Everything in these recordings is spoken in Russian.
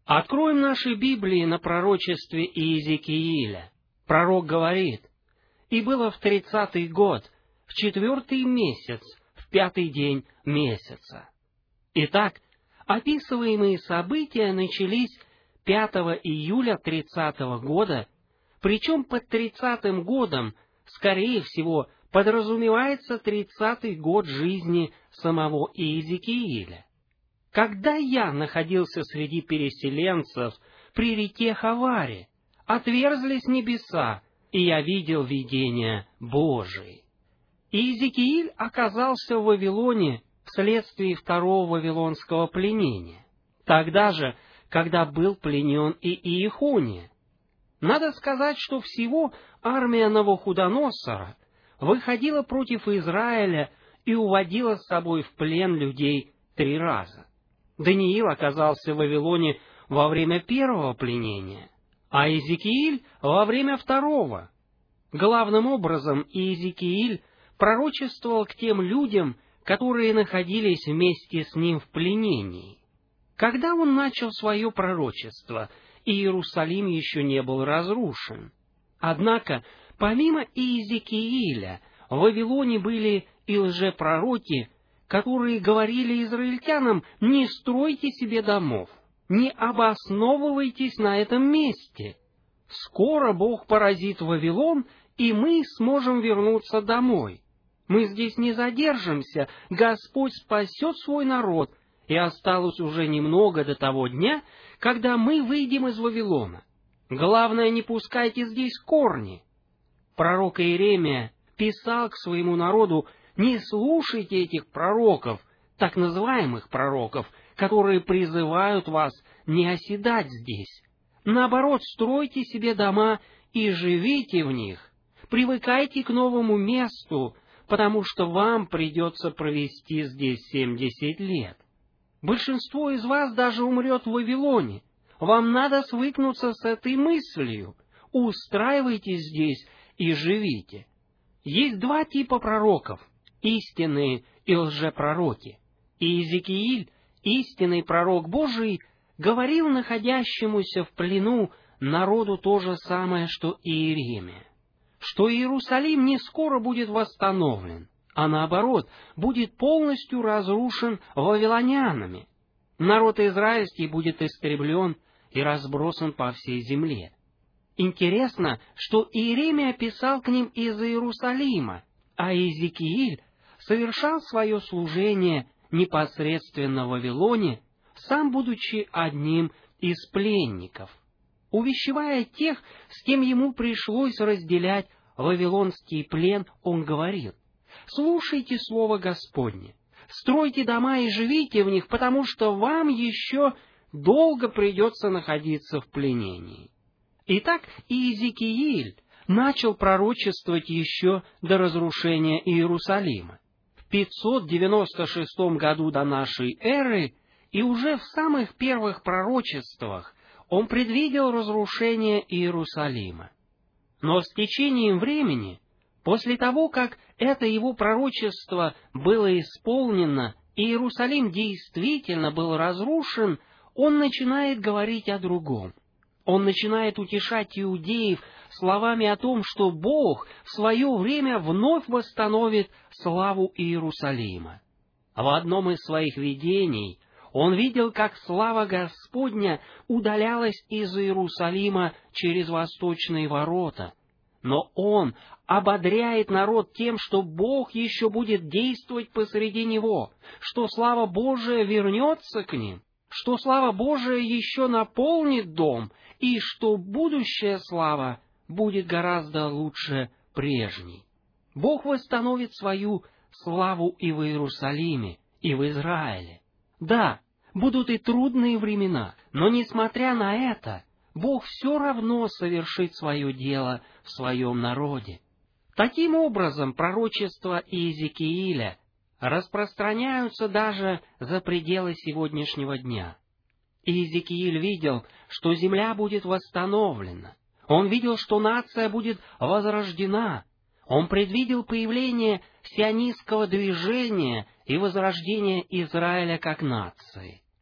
Откроем наши Библии на пророчестве Иезекииля. Пророк говорит: «И было в 30-й год, в 4-й месяц, в 5-й день месяца». Итак, описываемые события начались 5 июля 30-го года, причем под 30-м годом, скорее всего, подразумевается 30-й год жизни самого Иезекииля. Когда я находился среди переселенцев при реке Хаваре, отверзлись небеса, и я видел видения Божии. Иезекииль оказался в Вавилоне вследствие второго вавилонского пленения, тогда же, когда был пленен и Иехония. Надо сказать, что всего армия Навуходоносора выходила против Израиля и уводила с собой в плен людей 3 раза. Даниил оказался в Вавилоне во время первого пленения, а Иезекииль во время второго. Главным образом Иезекииль пророчествовал к тем людям, которые находились вместе с ним в пленении. Когда он начал свое пророчество, Иерусалим еще не был разрушен. Однако, помимо Иезекииля, в Вавилоне были и лжепророки, которые говорили израильтянам: не стройте себе домов, не обосновывайтесь на этом месте. Скоро Бог поразит Вавилон, и мы сможем вернуться домой. Мы здесь не задержимся, Господь спасет свой народ, и осталось уже немного до того дня, когда мы выйдем из Вавилона. Главное, не пускайте здесь корни. Пророк Иеремия писал к своему народу: не слушайте этих пророков, так называемых пророков, которые призывают вас не оседать здесь. Наоборот, стройте себе дома и живите в них. Привыкайте к новому месту, потому что вам придется провести здесь 70 лет. Большинство из вас даже умрет в Вавилоне. Вам надо свыкнуться с этой мыслью. Устраивайтесь здесь и живите. Есть 2 типа пророков: истинные и лжепророки. Иезекииль, истинный пророк Божий, говорил находящемуся в плену народу то же самое, что и Иеремия, что Иерусалим не скоро будет восстановлен, а наоборот, будет полностью разрушен вавилонянами. Народ израильский будет истреблен и разбросан по всей земле. Интересно, что Иеремия писал к ним из Иерусалима, а Иезекииль совершал свое служение непосредственно в Вавилоне, сам будучи одним из пленников, увещевая тех, с кем ему пришлось разделять вавилонский плен. Он говорил: «Слушайте слово Господне, стройте дома и живите в них, потому что вам еще долго придется находиться в пленении». Итак, Иезекииль начал пророчествовать еще до разрушения Иерусалима. В 596 году до нашей эры, и уже в самых первых пророчествах, он предвидел разрушение Иерусалима. Но с течением времени, после того, как это его пророчество было исполнено, и Иерусалим действительно был разрушен, он начинает говорить о другом. Он начинает утешать иудеев словами о том, что Бог в свое время вновь восстановит славу Иерусалима. В одном из своих видений он видел, как слава Господня удалялась из Иерусалима через восточные ворота. Но он ободряет народ тем, что Бог еще будет действовать посреди него, что слава Божия вернется к ним, что слава Божия еще наполнит дом, и что будущая слава будет гораздо лучше прежней. Бог восстановит свою славу и в Иерусалиме, и в Израиле. Да, будут и трудные времена, но, несмотря на это, Бог все равно совершит свое дело в своем народе. Таким образом, пророчества Иезекииля распространяются даже за пределы сегодняшнего дня. Иезекииль видел, что земля будет восстановлена. Он видел, что нация будет возрождена. Он предвидел появление сионистского движения и возрождение Израиля как нации.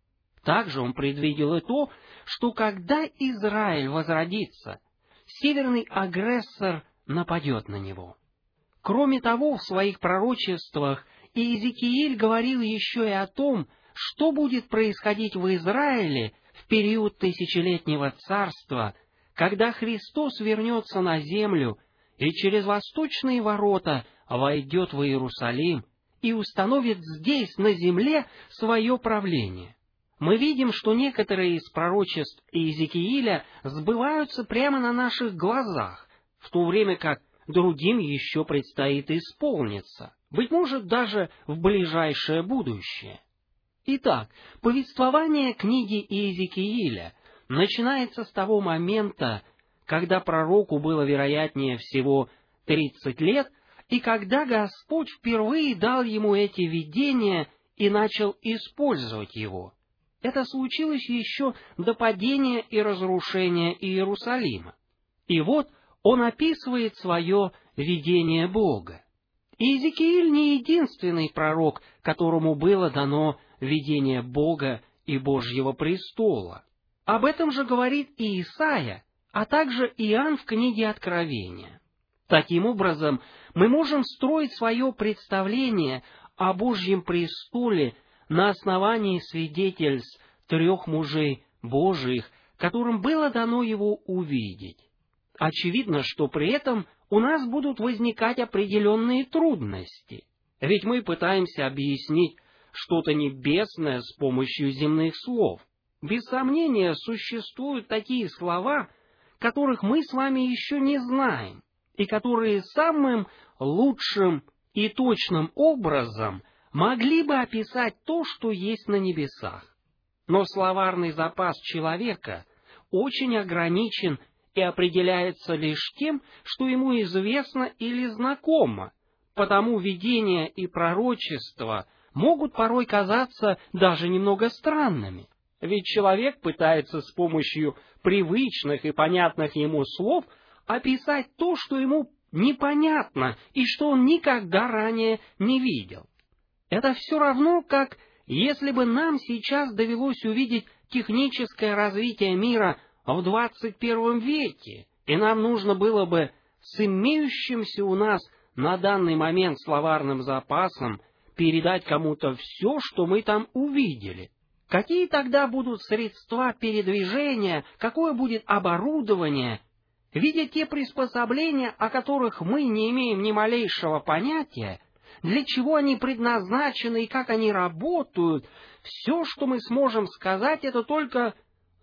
Также он предвидел и то, что когда Израиль возродится, северный агрессор нападет на него. Кроме того, в своих пророчествах Иезекииль говорил еще и о том, что будет происходить в Израиле в период тысячелетнего царства, когда Христос вернется на землю и через восточные ворота войдет в Иерусалим и установит здесь, на земле, свое правление. Мы видим, что некоторые из пророчеств Иезекииля сбываются прямо на наших глазах, в то время как другим еще предстоит исполниться, быть может, даже в ближайшее будущее. Итак, повествование книги Иезекииля начинается с того момента, когда пророку было, вероятнее всего, 30 лет, и когда Господь впервые дал ему эти видения и начал использовать его. Это случилось еще до падения и разрушения Иерусалима. И вот он описывает свое видение Бога. Иезекииль не единственный пророк, которому было дано видение Бога и Божьего престола. Об этом же говорит и Исаия, а также Иоанн в книге Откровения. Таким образом, мы можем строить свое представление о Божьем престоле на основании свидетельств 3 мужей Божиих, которым было дано его увидеть. Очевидно, что при этом у нас будут возникать определенные трудности, ведь мы пытаемся объяснить что-то небесное с помощью земных слов. Без сомнения, существуют такие слова, которых мы с вами еще не знаем, и которые самым лучшим и точным образом могли бы описать то, что есть на небесах. Но словарный запас человека очень ограничен и определяется лишь тем, что ему известно или знакомо, потому видения и пророчества могут порой казаться даже немного странными. Ведь человек пытается с помощью привычных и понятных ему слов описать то, что ему непонятно и что он никогда ранее не видел. Это все равно, как если бы нам сейчас довелось увидеть техническое развитие мира в 21 веке, и нам нужно было бы с имеющимся у нас на данный момент словарным запасом передать кому-то все, что мы там увидели. Какие тогда будут средства передвижения, какое будет оборудование? Видя те приспособления, о которых мы не имеем ни малейшего понятия, для чего они предназначены и как они работают, все, что мы сможем сказать, это только,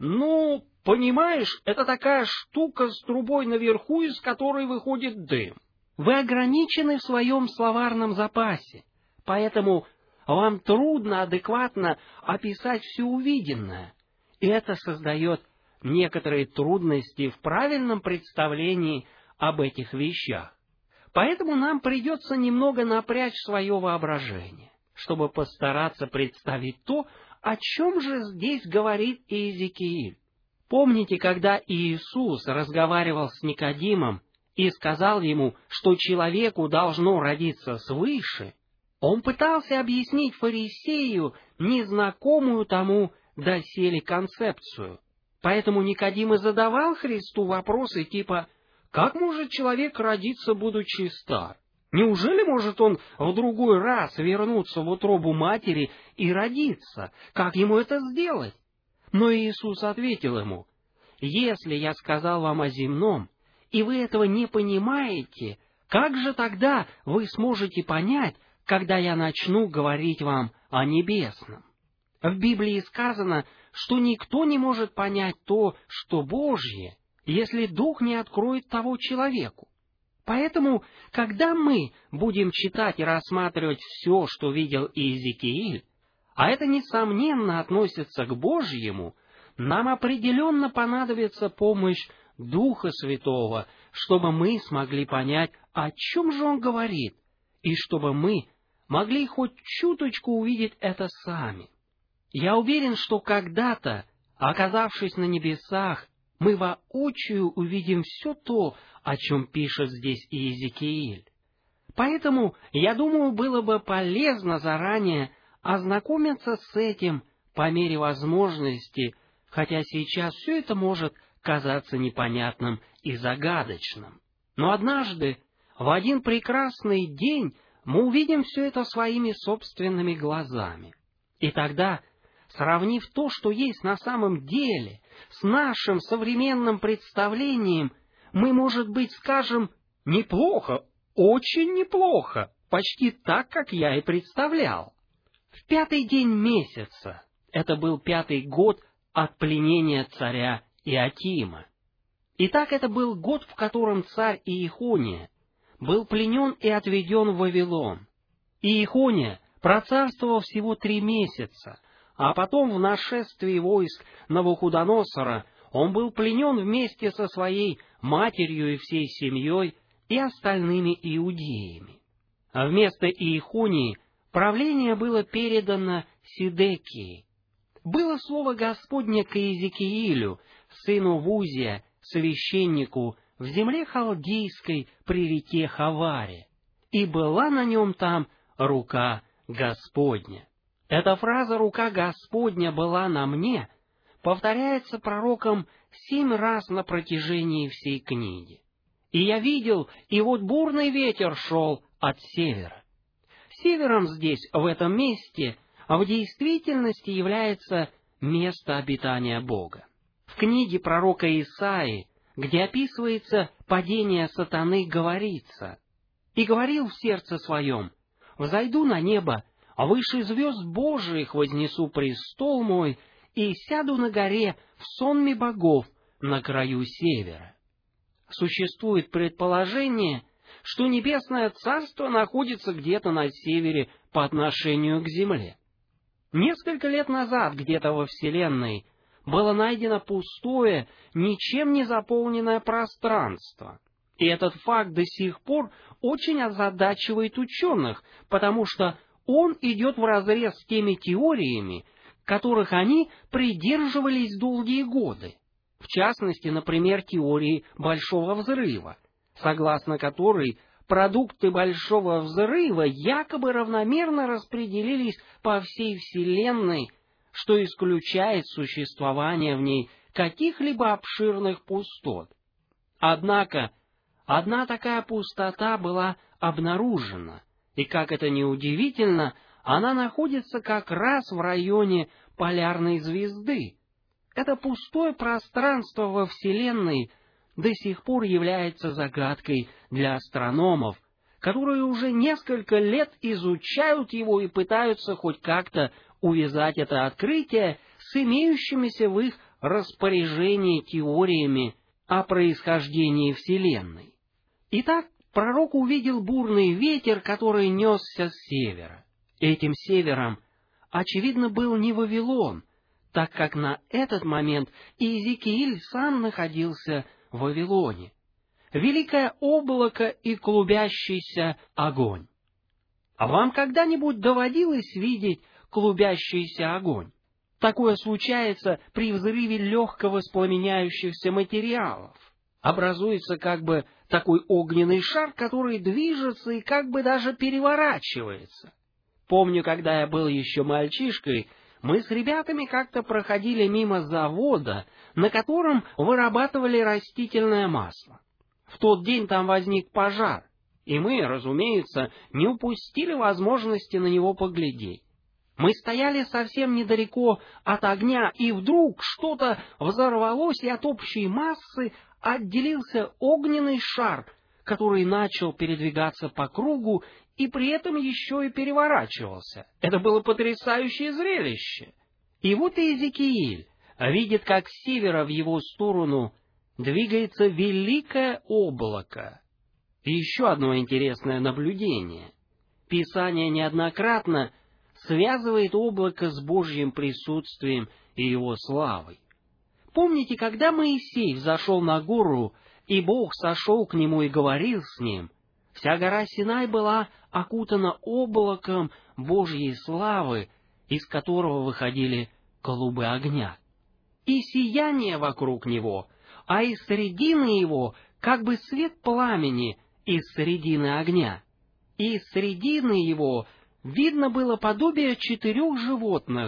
понимаешь, это такая штука с трубой наверху, из которой выходит дым. Вы ограничены в своем словарном запасе, поэтому вам трудно адекватно описать все увиденное, и это создает некоторые трудности в правильном представлении об этих вещах. Поэтому нам придется немного напрячь свое воображение, чтобы постараться представить то, о чем же здесь говорит Иезекииль. Помните, когда Иисус разговаривал с Никодимом и сказал ему, что человеку должно родиться свыше, он пытался объяснить фарисею незнакомую тому доселе концепцию. Поэтому Никодим и задавал Христу вопросы типа: «Как может человек родиться, будучи стар? Неужели может он в другой раз вернуться в утробу матери и родиться? Как ему это сделать?» Но Иисус ответил ему: «Если я сказал вам о земном, и вы этого не понимаете, как же тогда вы сможете понять, когда я начну говорить вам о небесном?» В Библии сказано, что никто не может понять то, что Божье, если Дух не откроет того человеку. Поэтому, когда мы будем читать и рассматривать все, что видел Иезекииль, а это, несомненно, относится к Божьему, нам определенно понадобится помощь Духа Святого, чтобы мы смогли понять, о чем же он говорит, и чтобы мы могли хоть чуточку увидеть это сами. Я уверен, что когда-то, оказавшись на небесах, мы воочию увидим все то, о чем пишет здесь Иезекииль. Поэтому, я думаю, было бы полезно заранее ознакомиться с этим, по мере возможности, хотя сейчас все это может казаться непонятным и загадочным. Но однажды, в один прекрасный день, мы увидим все это своими собственными глазами. И тогда, сравнив то, что есть на самом деле, с нашим современным представлением, мы, может быть, скажем: «Неплохо, очень неплохо, почти так, как я и представлял». В 5-й день месяца, это был 5-й год от пленения царя Иотима. Итак, это был год, в котором царь Иехония был пленен и отведен в Вавилон. Иехония процарствовал всего 3 месяца, а потом в нашествии войск Навуходоносора он был пленен вместе со своей матерью и всей семьей и остальными иудеями. А вместо Иехонии правление было передано Сидекии. Было слово Господне к Иезекиилю, сыну Вузия, священнику, в земле халдейской при реке Хаваре, и была на нем там рука Господня. Эта фраза «рука Господня была на мне» повторяется пророком 7 раз на протяжении всей книги. «И я видел, и вот бурный ветер шел от севера». Севером здесь, в этом месте, в действительности является место обитания Бога. В книге пророка Исаии, где описывается падение сатаны, говорится: «И говорил в сердце своем: взойду на небо, а выше звезд Божиих вознесу престол мой, и сяду на горе в сонме богов на краю севера». Существует предположение, что небесное царство находится где-то на севере по отношению к земле. Несколько лет назад где-то во Вселенной было найдено пустое, ничем не заполненное пространство. И этот факт до сих пор очень озадачивает ученых, потому что он идет вразрез с теми теориями, которых они придерживались долгие годы. В частности, например, теории Большого взрыва, согласно которой продукты Большого взрыва якобы равномерно распределились по всей Вселенной, что исключает существование в ней каких-либо обширных пустот. Однако, одна такая пустота была обнаружена, и, как это ни удивительно, она находится как раз в районе полярной звезды. Это пустое пространство во Вселенной до сих пор является загадкой для астрономов, которые уже несколько лет изучают его и пытаются хоть как-то увязать это открытие с имеющимися в их распоряжении теориями о происхождении Вселенной. Итак, пророк увидел бурный ветер, который несся с севера. Этим севером, очевидно, был не Вавилон, так как на этот момент Иезекииль сам находился в Вавилоне. Великое облако и клубящийся огонь. А вам когда-нибудь доводилось видеть клубящийся огонь? Такое случается при взрыве легко воспламеняющихся материалов. Образуется как бы такой огненный шар, который движется и как бы даже переворачивается. Помню, когда я был еще мальчишкой, мы с ребятами как-то проходили мимо завода, на котором вырабатывали растительное масло. В тот день там возник пожар, и мы, разумеется, не упустили возможности на него поглядеть. Мы стояли совсем недалеко от огня, и вдруг что-то взорвалось, и от общей массы отделился огненный шар, который начал передвигаться по кругу и при этом еще и переворачивался. Это было потрясающее зрелище. И вот Иезекииль видит, как с севера в его сторону двигается великое облако. И еще одно интересное наблюдение. Писание неоднократно связывает облако с Божьим присутствием и его славой. Помните, когда Моисей взошел на гору, и Бог сошел к нему и говорил с ним, вся гора Синай была окутана облаком Божьей славы, из которого выходили клубы огня. И сияние вокруг него, а из середины его как бы свет пламени из середины огня. И из середины его видно было подобие 4 животных,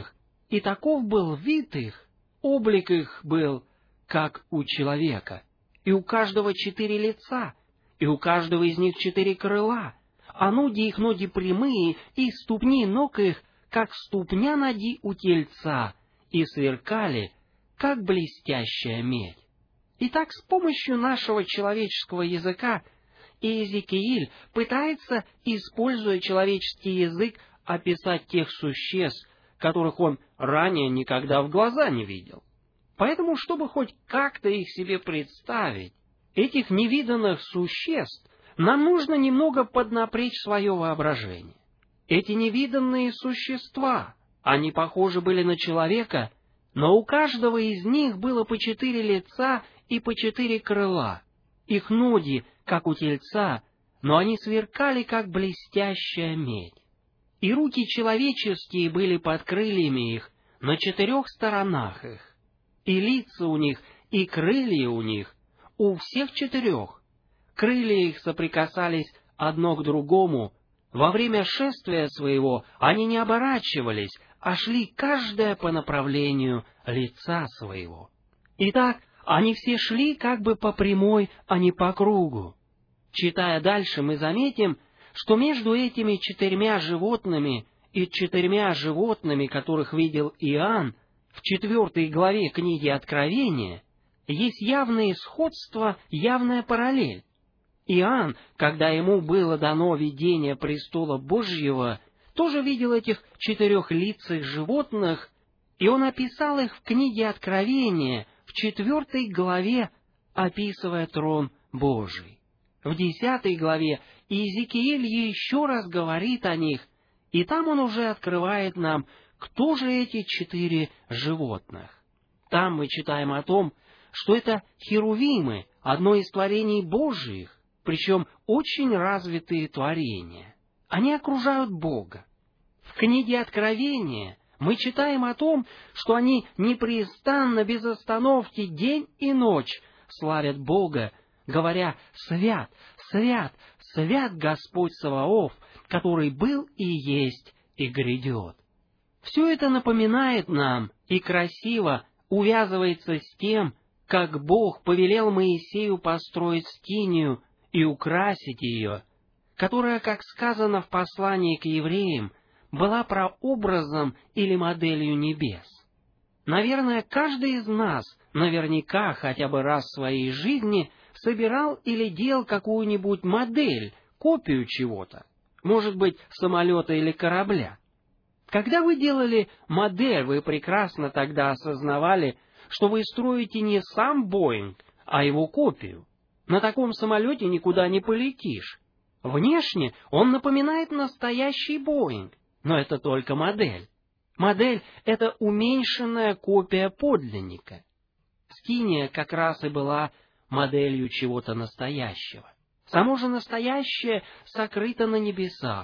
и таков был вид их, облик их был, как у человека, и у каждого 4 лица, и у каждого из них 4 крыла, а ноги их ноги прямые, и ступни ног их, как ступня ноги у тельца, и сверкали, как блестящая медь. Итак, с помощью нашего человеческого языка Иезекииль пытается, используя человеческий язык, описать тех существ, которых он ранее никогда в глаза не видел. Поэтому, чтобы хоть как-то их себе представить, этих невиданных существ, нам нужно немного поднапрячь свое воображение. Эти невиданные существа, они похожи были на человека, но у каждого из них было по 4 лица и по 4 крыла. Их ноги, как у тельца, но они сверкали, как блестящая медь. И руки человеческие были под крыльями их на 4 сторонах их, и лица у них, и крылья у них, у всех 4. Крылья их соприкасались одно к другому. Во время шествия своего они не оборачивались, а шли каждое по направлению лица своего. Итак, они все шли как бы по прямой, а не по кругу. Читая дальше, мы заметим, что между этими 4 животными и 4 животными, которых видел Иоанн, в 4 главе книги Откровения, есть явное сходство, явная параллель. Иоанн, когда ему было дано видение престола Божьего, тоже видел этих 4-лицых животных, и он описал их в книге Откровения, в 4 главе, описывая трон Божий. В 10 главе Иезекииль еще раз говорит о них, и там он уже открывает нам, кто же эти 4 животных. Там мы читаем о том, что это херувимы, одно из творений Божьих, причем очень развитые творения. Они окружают Бога. В книге Откровения мы читаем о том, что они непрестанно, без остановки, день и ночь славят Бога, говоря: «Свят, свят, свят Господь Саваоф, который был и есть и грядет». Все это напоминает нам и красиво увязывается с тем, как Бог повелел Моисею построить скинию и украсить ее, которая, как сказано в послании к евреям, была прообразом или моделью небес. Наверное, каждый из нас наверняка хотя бы раз в своей жизни собирал или делал какую-нибудь модель, копию чего-то, может быть, самолета или корабля. Когда вы делали модель, вы прекрасно тогда осознавали, что вы строите не сам Боинг, а его копию. На таком самолете никуда не полетишь. Внешне он напоминает настоящий Боинг, но это только модель. Модель — это уменьшенная копия подлинника. Скиния как раз и была моделью чего-то настоящего. Само же настоящее сокрыто на небесах.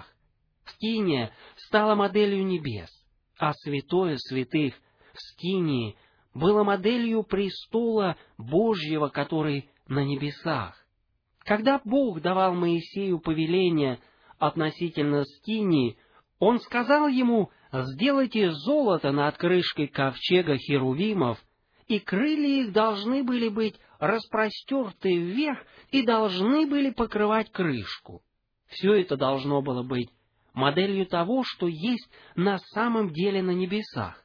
Скиния стала моделью небес, а святое святых в Скинии было моделью престола Божьего, который на небесах. Когда Бог давал Моисею повеление относительно Скинии, Он сказал ему: «Сделайте золото над крышкой ковчега херувимов, и крылья их должны были быть распростерты вверх и должны были покрывать крышку». Все это должно было быть моделью того, что есть на самом деле на небесах.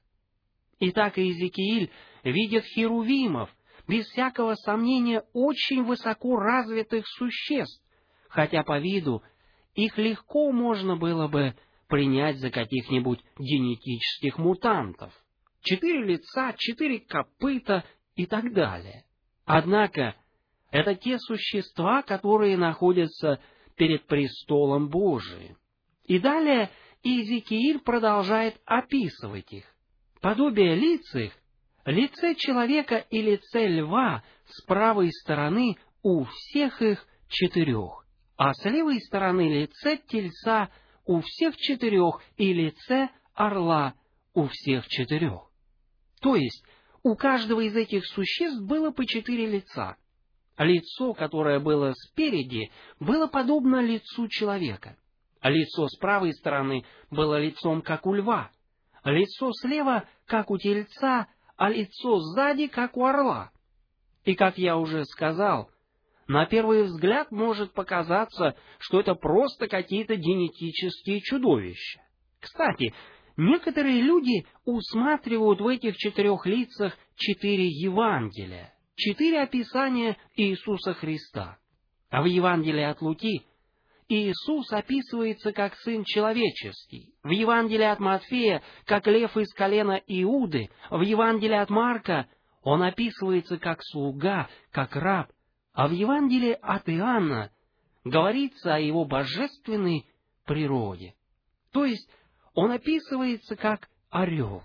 Итак, Иезекииль видит херувимов, без всякого сомнения, очень высоко развитых существ, хотя по виду их легко можно было бы принять за каких-нибудь генетических мутантов. 4 лица, 4 копыта и так далее. Однако, это те существа, которые находятся перед престолом Божиим. И далее Иезекииль продолжает описывать их. Подобие лиц их, лице человека и лице льва с правой стороны у всех их 4, а с левой стороны лице тельца у всех 4 и лице орла у всех 4. То есть, у каждого из этих существ было по 4 лица. Лицо, которое было спереди, было подобно лицу человека. Лицо с правой стороны было лицом, как у льва, лицо слева, как у тельца, а лицо сзади, как у орла. И, как я уже сказал, на первый взгляд может показаться, что это просто какие-то генетические чудовища. Кстати, некоторые люди усматривают в этих 4 лицах 4 Евангелия, 4 описания Иисуса Христа. А в Евангелии от Луки Иисус описывается как Сын Человеческий, в Евангелии от Матфея как лев из колена Иуды, в Евангелии от Марка Он описывается как слуга, как раб, а в Евангелии от Иоанна говорится о Его божественной природе. То есть Он описывается как орел,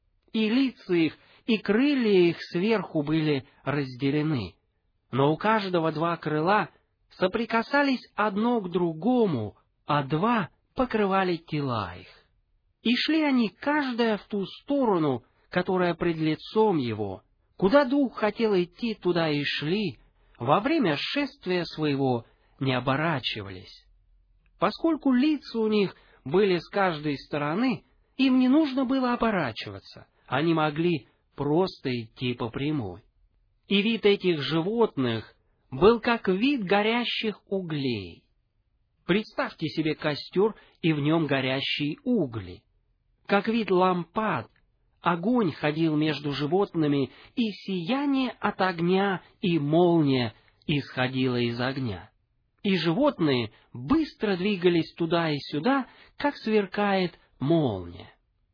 и лица их, и крылья их сверху были разделены, но у каждого 2 крыла соприкасались одно к другому, а 2 покрывали тела их. И шли они каждая в ту сторону, которая пред лицом его. Куда дух хотел идти, туда и шли, во время шествия своего не оборачивались. Поскольку лица у них были с каждой стороны, им не нужно было оборачиваться, они могли просто идти по прямой. И вид этих животных был как вид горящих углей. Представьте себе костер и в нем горящие угли. Как вид лампад, огонь ходил между животными, и сияние от огня и молния исходило из огня. И животные быстро двигались туда и сюда, как сверкает молния.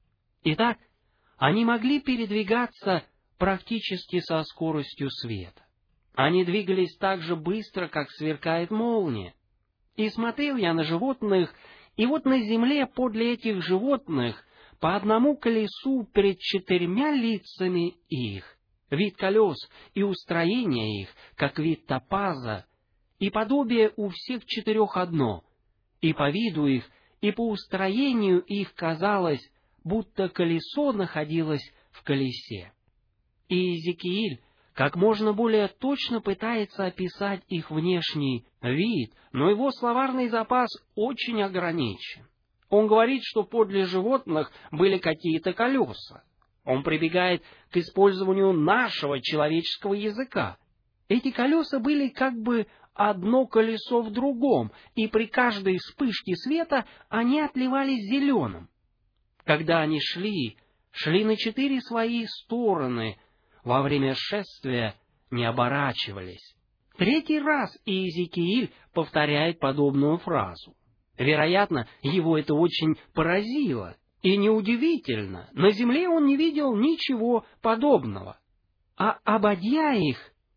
Итак, они могли передвигаться практически со скоростью света. Они двигались так же быстро, как сверкает молния. И смотрел я на животных, и вот на земле подле этих животных по одному колесу пред 4 лицами их, вид колес и устроение их, как вид топаза, и подобие у всех 4 одно, и по виду их, и по устроению их казалось, будто колесо находилось в колесе. И Иезекииль как можно более точно пытается описать их внешний вид, но его словарный запас очень ограничен. Он говорит, что подле животных были какие-то колеса. Он прибегает к использованию нашего человеческого языка. Эти колеса были как бы одно колесо в другом, и при каждой вспышке света они отливались зеленым. Когда они шли на 4 свои стороны, во время шествия не оборачивались. 3 раз Иезекииль повторяет подобную фразу. Вероятно, его это очень поразило. И неудивительно, на земле он не видел ничего подобного. А ободья их,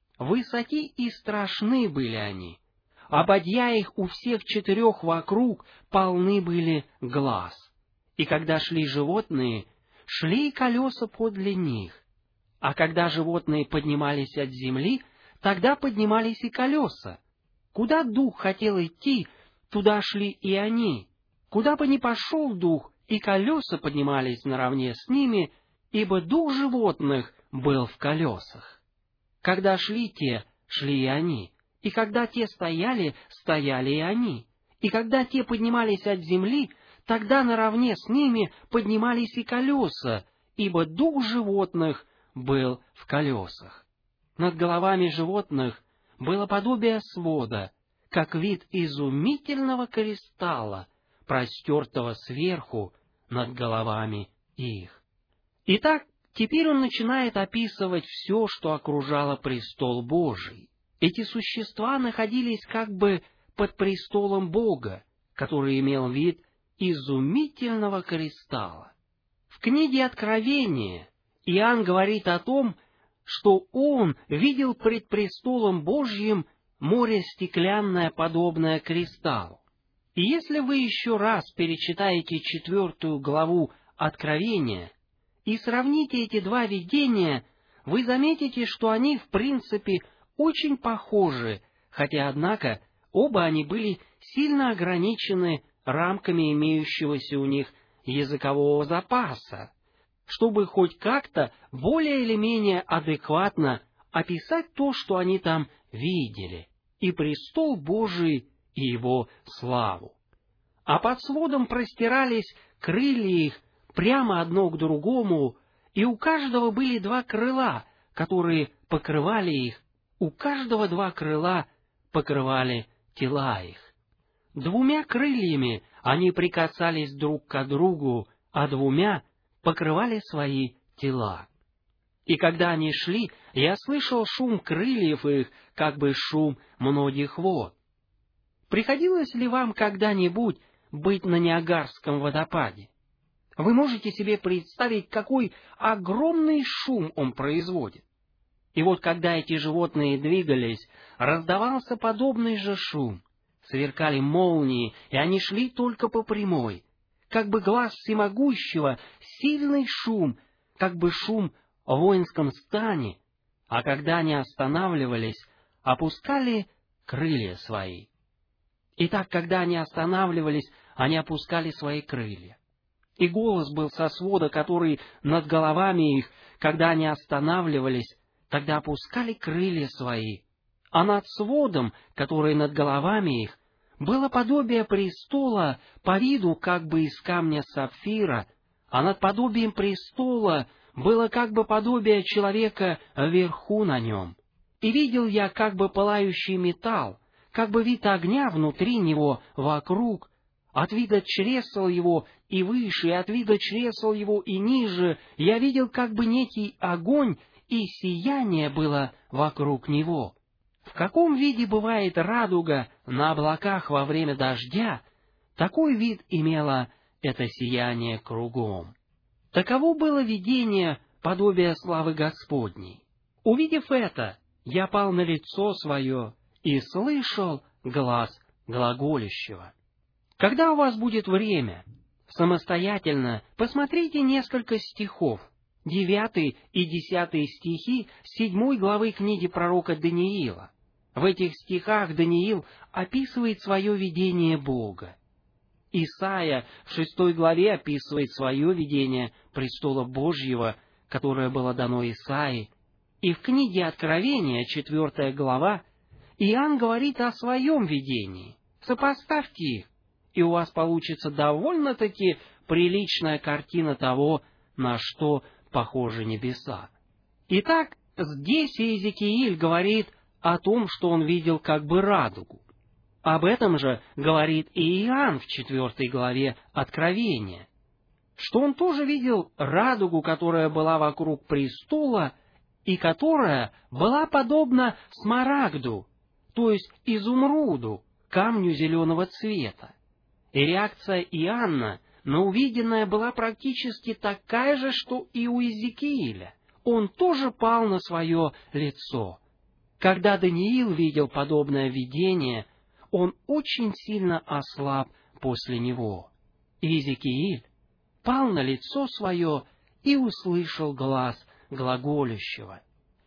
высоки и страшны были они. Ободья их у всех 4 вокруг полны были глаз. И когда шли животные, шли и колеса подле них. А когда животные поднимались от земли, тогда поднимались и колеса. Куда дух хотел идти, туда шли и они. Куда бы ни пошел дух, и колеса поднимались наравне с ними, ибо дух животных был в колесах. Когда шли те, шли и они. И когда те стояли, стояли и они. И когда те поднимались от земли, тогда наравне с ними поднимались и колеса, ибо дух животных был в колесах. Над головами животных было подобие свода, как вид изумительного кристалла, простертого сверху над головами их. Итак, теперь он начинает описывать все, что окружало престол Божий. Эти существа находились как бы под престолом Бога, который имел вид изумительного кристалла. В книге Откровения Иоанн говорит о том, что он видел пред престолом Божьим море стеклянное, подобное кристаллу. И если вы еще раз перечитаете 4 главу Откровения и сравните эти 2 видения, вы заметите, что они, в принципе, очень похожи, хотя, однако, оба они были сильно ограничены рамками имеющегося у них языкового запаса, чтобы хоть как-то более или менее адекватно описать то, что они там видели, и престол Божий, и его славу. А под сводом простирались крылья их, прямо одно к другому, и у каждого были два крыла, которые покрывали их, у каждого два крыла покрывали тела их. Двумя крыльями они прикасались друг к другу, а двумя покрывали свои тела. И когда они шли, я слышал шум крыльев их, как бы шум многих вод. Приходилось ли вам когда-нибудь быть на Ниагарском водопаде? Вы можете себе представить, какой огромный шум он производит? И вот когда эти животные двигались, раздавался подобный же шум. Сверкали молнии, и они шли только по прямой. Как бы глаз всемогущего, сильный шум, как бы шум в воинском стане, а когда они останавливались, опускали крылья свои. Итак, когда они останавливались, они опускали свои крылья. И голос был со свода, который над головами их, когда они останавливались, тогда опускали крылья свои. А над сводом, который над головами их, было подобие престола по виду как бы из камня сапфира, а над подобием престола было как бы подобие человека вверху на нем. И видел я как бы пылающий металл, как бы вид огня внутри него вокруг, от вида чресел его и выше, и от вида чресел его и ниже, я видел как бы некий огонь, и сияние было вокруг него. В каком виде бывает радуга на облаках во время дождя, такой вид имело это сияние кругом. Таково было видение подобия славы Господней. Увидев это, я пал на лицо свое и слышал глас глаголющего. Когда у вас будет время, самостоятельно посмотрите несколько стихов, 9 и 10 стихи 7 главы книги пророка Даниила. В этих стихах Даниил описывает свое видение Бога. Исаия в 6 главе описывает свое видение престола Божьего, которое было дано Исаии. И в книге Откровения, 4 глава, Иоанн говорит о своем видении. Сопоставьте их, и у вас получится довольно-таки приличная картина того, на что похожи небеса. Итак, здесь Иезекииль говорит о том, что он видел как бы радугу. Об этом же говорит и Иоанн в 4 главе Откровения, что он тоже видел радугу, которая была вокруг престола, и которая была подобна смарагду, то есть изумруду, камню зеленого цвета. И реакция Иоанна на увиденное была практически такая же, что и у Иезекииля. Он тоже пал на свое лицо. Когда Даниил видел подобное видение, он очень сильно ослаб после него. Иезекииль пал на лицо свое и услышал глас глаголющего.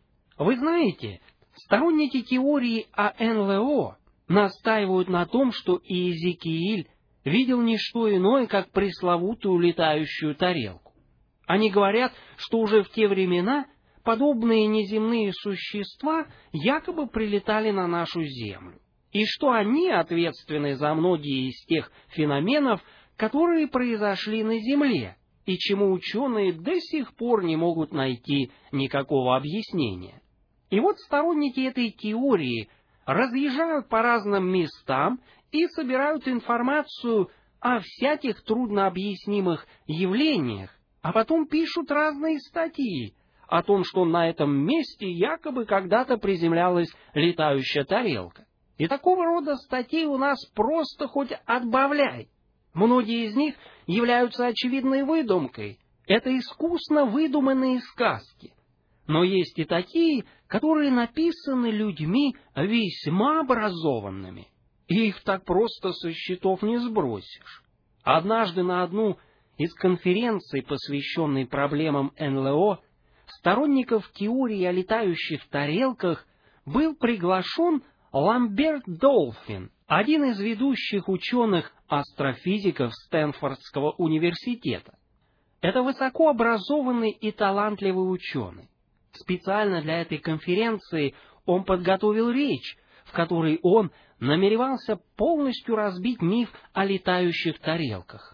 Вы знаете, сторонники теории о НЛО настаивают на том, что Иезекииль видел не что иное, как пресловутую летающую тарелку. Они говорят, что уже в те времена подобные неземные существа якобы прилетали на нашу Землю, и что они ответственны за многие из тех феноменов, которые произошли на Земле, и чему ученые до сих пор не могут найти никакого объяснения. И вот сторонники этой теории разъезжают по разным местам и собирают информацию о всяких труднообъяснимых явлениях, а потом пишут разные статьи о том, что на этом месте якобы когда-то приземлялась летающая тарелка. И такого рода статей у нас просто хоть отбавляй. Многие из них являются очевидной выдумкой. Это искусно выдуманные сказки. Но есть и такие, которые написаны людьми весьма образованными. И их так просто со счетов не сбросишь. Однажды на одну из конференций, посвященной проблемам НЛО, сторонников теории о летающих тарелках, был приглашен Ламберт Долфин, один из ведущих ученых-астрофизиков Стэнфордского университета. Это высокообразованный и талантливый ученый. Специально для этой конференции он подготовил речь, в которой он намеревался полностью разбить миф о летающих тарелках.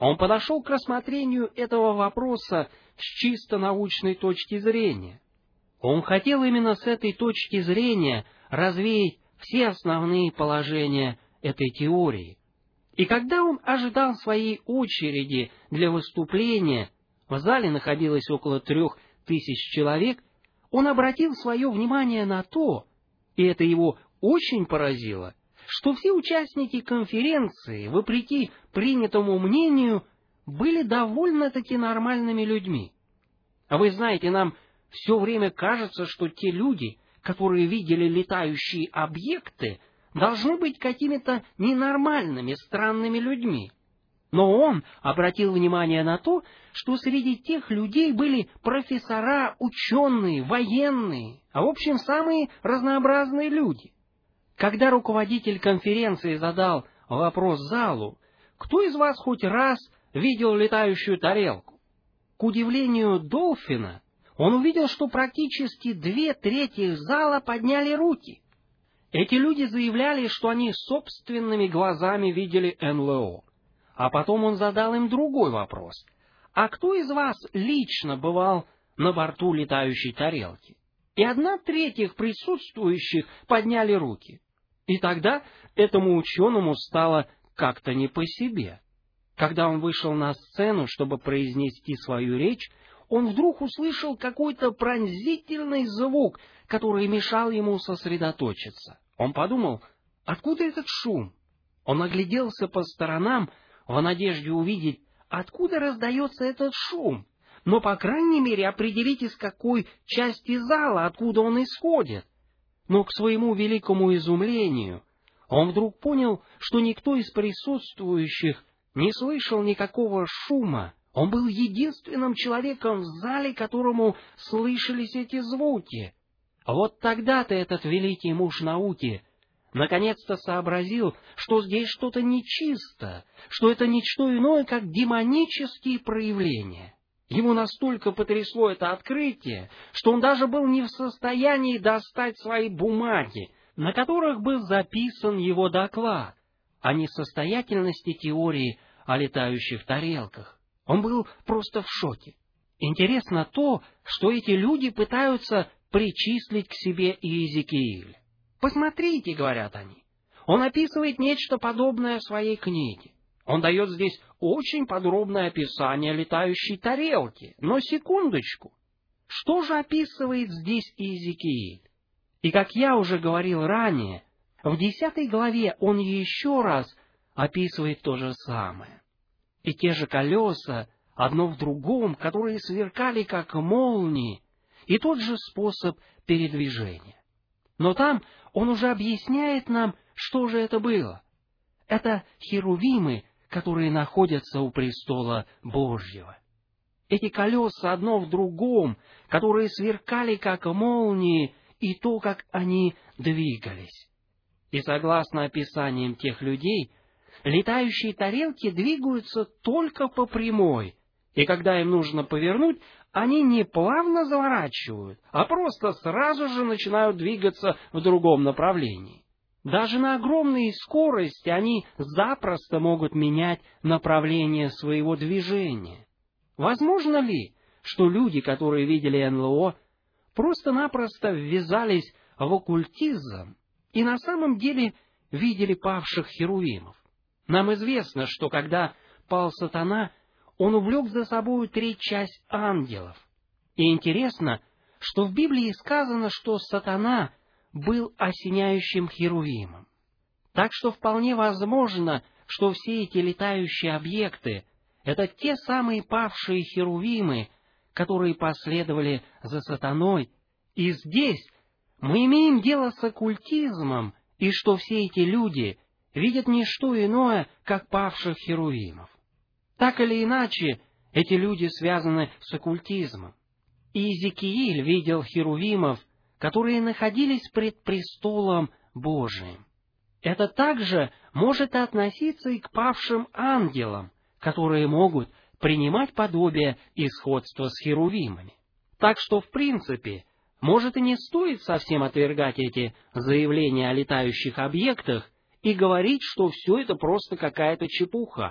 Он подошел к рассмотрению этого вопроса с чисто научной точки зрения. Он хотел именно с этой точки зрения развеять все основные положения этой теории. И когда он ожидал своей очереди для выступления, в зале находилось около 3000 человек, он обратил свое внимание на то, и это его очень поразило, что все участники конференции, вопреки принятому мнению, были довольно-таки нормальными людьми. А вы знаете, нам все время кажется, что те люди, которые видели летающие объекты, должны быть какими-то ненормальными, странными людьми. Но он обратил внимание на то, что среди тех людей были профессора, ученые, военные, а в общем самые разнообразные люди. Когда руководитель конференции задал вопрос залу, кто из вас хоть раз видел летающую тарелку? К удивлению Долфина, он увидел, что практически 2/3 зала подняли руки. Эти люди заявляли, что они собственными глазами видели НЛО. А потом он задал им другой вопрос. А кто из вас лично бывал на борту летающей тарелки? И 1/3 присутствующих подняли руки. И тогда этому ученому стало как-то не по себе. Когда он вышел на сцену, чтобы произнести свою речь, он вдруг услышал какой-то пронзительный звук, который мешал ему сосредоточиться. Он подумал, откуда этот шум? Он огляделся по сторонам в надежде увидеть, откуда раздается этот шум, но, по крайней мере, определить, из какой части зала, откуда он исходит. Но, к своему великому изумлению, он вдруг понял, что никто из присутствующих не слышал никакого шума. Он был единственным человеком в зале, которому слышались эти звуки. Вот тогда-то этот великий муж науки наконец-то сообразил, что здесь что-то нечисто, что это не что иное, как демонические проявления. Ему настолько потрясло это открытие, что он даже был не в состоянии достать свои бумаги, на которых был записан его доклад о несостоятельности теории о летающих тарелках. Он был просто в шоке. Интересно то, что эти люди пытаются причислить к себе Иезекииля. «Посмотрите», — говорят они, — он описывает нечто подобное в своей книге. Он дает здесь очень подробное описание летающей тарелки. Но секундочку, что же описывает здесь Иезекииль? И как я уже говорил ранее, в 10 главе он еще раз описывает то же самое. И те же колеса, одно в другом, которые сверкали как молнии, и тот же способ передвижения. Но там он уже объясняет нам, что же это было. Это херувимы, которые находятся у престола Божьего. Эти колеса одно в другом, которые сверкали как молнии, и то, как они двигались. И согласно описаниям тех людей, летающие тарелки двигаются только по прямой, и когда им нужно повернуть, они не плавно заворачивают, а просто сразу же начинают двигаться в другом направлении. Даже на огромной скорости они запросто могут менять направление своего движения. Возможно ли, что люди, которые видели НЛО, просто-напросто ввязались в оккультизм и на самом деле видели павших херувимов? Нам известно, что когда пал сатана, он увлек за собою 1/3 ангелов. И интересно, что в Библии сказано, что сатана был осеняющим херувимом. Так что вполне возможно, что все эти летающие объекты — это те самые павшие херувимы, которые последовали за сатаной. И здесь мы имеем дело с оккультизмом, и что все эти люди видят не что иное, как павших херувимов. Так или иначе, эти люди связаны с оккультизмом. Иезекииль видел херувимов, которые находились пред престолом Божиим. Это также может относиться и к павшим ангелам, которые могут принимать подобие и сходство с херувимами. Так что, в принципе, может и не стоит совсем отвергать эти заявления о летающих объектах и говорить, что все это просто какая-то чепуха.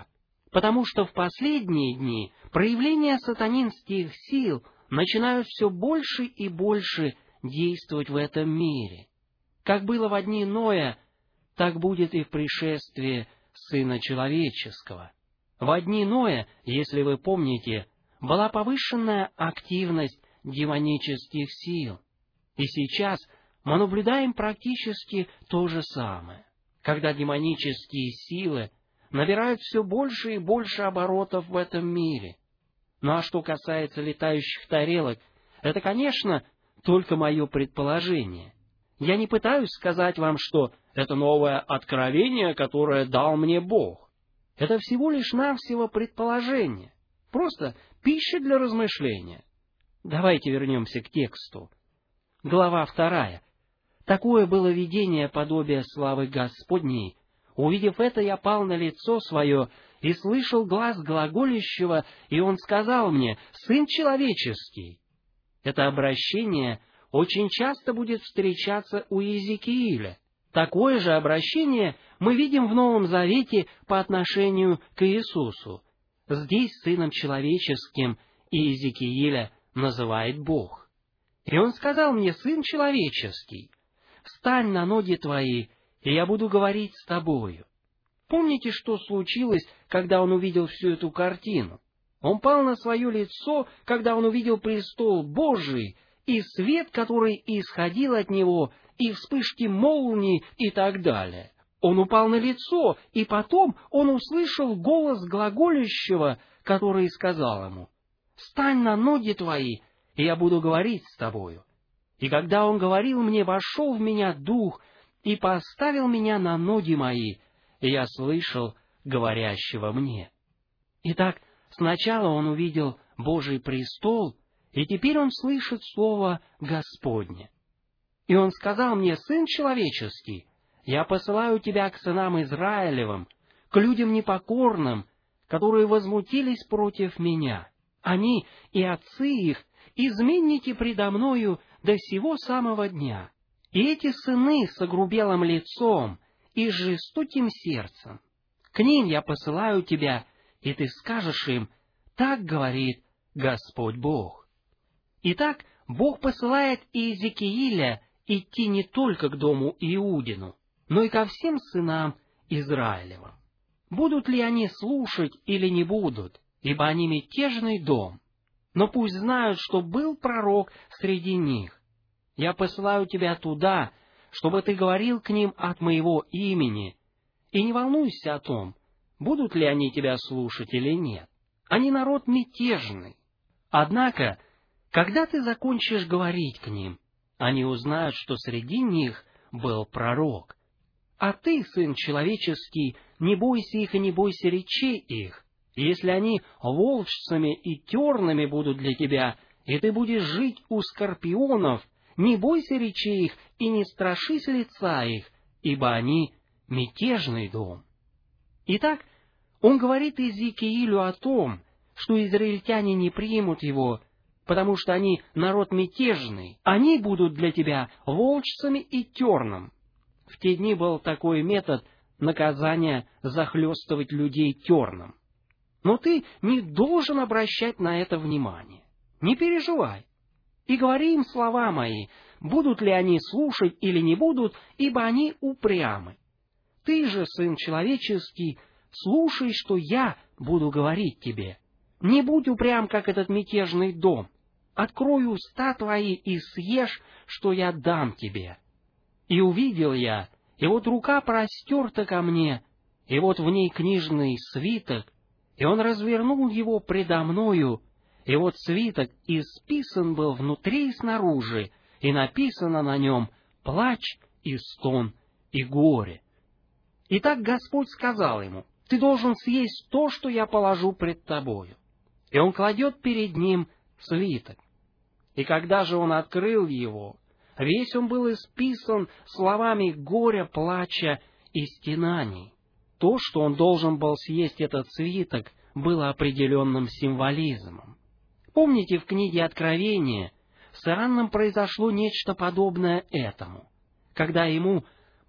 потому что в последние дни проявления сатанинских сил начинают все больше и больше действовать в этом мире. Как было во дни Ноя, так будет и в пришествии Сына Человеческого. Во дни Ноя, если вы помните, была повышенная активность демонических сил. И сейчас мы наблюдаем практически то же самое, когда демонические силы набирают все больше и больше оборотов в этом мире. Ну а что касается летающих тарелок, это, конечно, только мое предположение. Я не пытаюсь сказать вам, что это новое откровение, которое дал мне Бог. Это всего лишь навсего предположение, просто пища для размышления. Давайте вернемся к тексту. Глава 2. Такое было видение подобия славы Господней. Увидев это, я пал на лицо свое и слышал глас глаголящего, и он сказал мне: «Сын человеческий». Это обращение очень часто будет встречаться у Иезекииля. Такое же обращение мы видим в Новом Завете по отношению к Иисусу. Здесь Сыном Человеческим Иезекииля называет Бог. И он сказал мне: «Сын человеческий, встань на ноги твои, и я буду говорить с тобою». Помните, что случилось, когда он увидел всю эту картину? Он пал на свое лицо, когда он увидел престол Божий, и свет, который исходил от него, и вспышки молний и так далее. Он упал на лицо, и потом он услышал голос глаголящего, который сказал ему: «Встань на ноги твои, и я буду говорить с тобою». И когда он говорил мне, вошел в меня дух и поставил меня на ноги мои, и я слышал говорящего мне. Итак, сначала он увидел Божий престол, и теперь он слышит слово Господне. И он сказал мне: «Сын человеческий, я посылаю тебя к сынам Израилевым, к людям непокорным, которые возмутились против меня. Они и отцы их изменники предо мною до сего самого дня. И эти сыны с огрубелым лицом и с жестоким сердцем. К ним я посылаю тебя, и ты скажешь им: так говорит Господь Бог». Итак, Бог посылает Иезекииля идти не только к дому Иудину, но и ко всем сынам Израилевым. Будут ли они слушать или не будут, ибо они мятежный дом. Но пусть знают, что был пророк среди них. Я посылаю тебя туда, чтобы ты говорил к ним от моего имени, и не волнуйся о том, будут ли они тебя слушать или нет. Они народ мятежный. Однако, когда ты закончишь говорить к ним, они узнают, что среди них был пророк. А ты, сын человеческий, не бойся их и не бойся речей их. Если они волчцами и тернами будут для тебя, и ты будешь жить у скорпионов, не бойся речей их и не страшись лица их, ибо они мятежный дом. Итак, он говорит Иезекиилю о том, что израильтяне не примут его, потому что они народ мятежный, они будут для тебя волчцами и терном. В те дни был такой метод наказания захлестывать людей терном. Но ты не должен обращать на это внимание. Не переживай. И говори им слова мои, будут ли они слушать или не будут, ибо они упрямы. Ты же, сын человеческий, слушай, что я буду говорить тебе. Не будь упрям, как этот мятежный дом. Открой уста твои и съешь, что я дам тебе. И увидел я, и вот рука простерта ко мне, и вот в ней книжный свиток, и он развернул его предо мною, и вот свиток исписан был внутри и снаружи, и написано на нем плач и стон и горе. Итак, Господь сказал ему: ты должен съесть то, что я положу пред тобою. И он кладет перед ним свиток. И когда же он открыл его, весь он был исписан словами горя, плача и стенаний. То, что он должен был съесть этот свиток, было определенным символизмом. Помните, в книге Откровения с Иоанном произошло нечто подобное этому, когда ему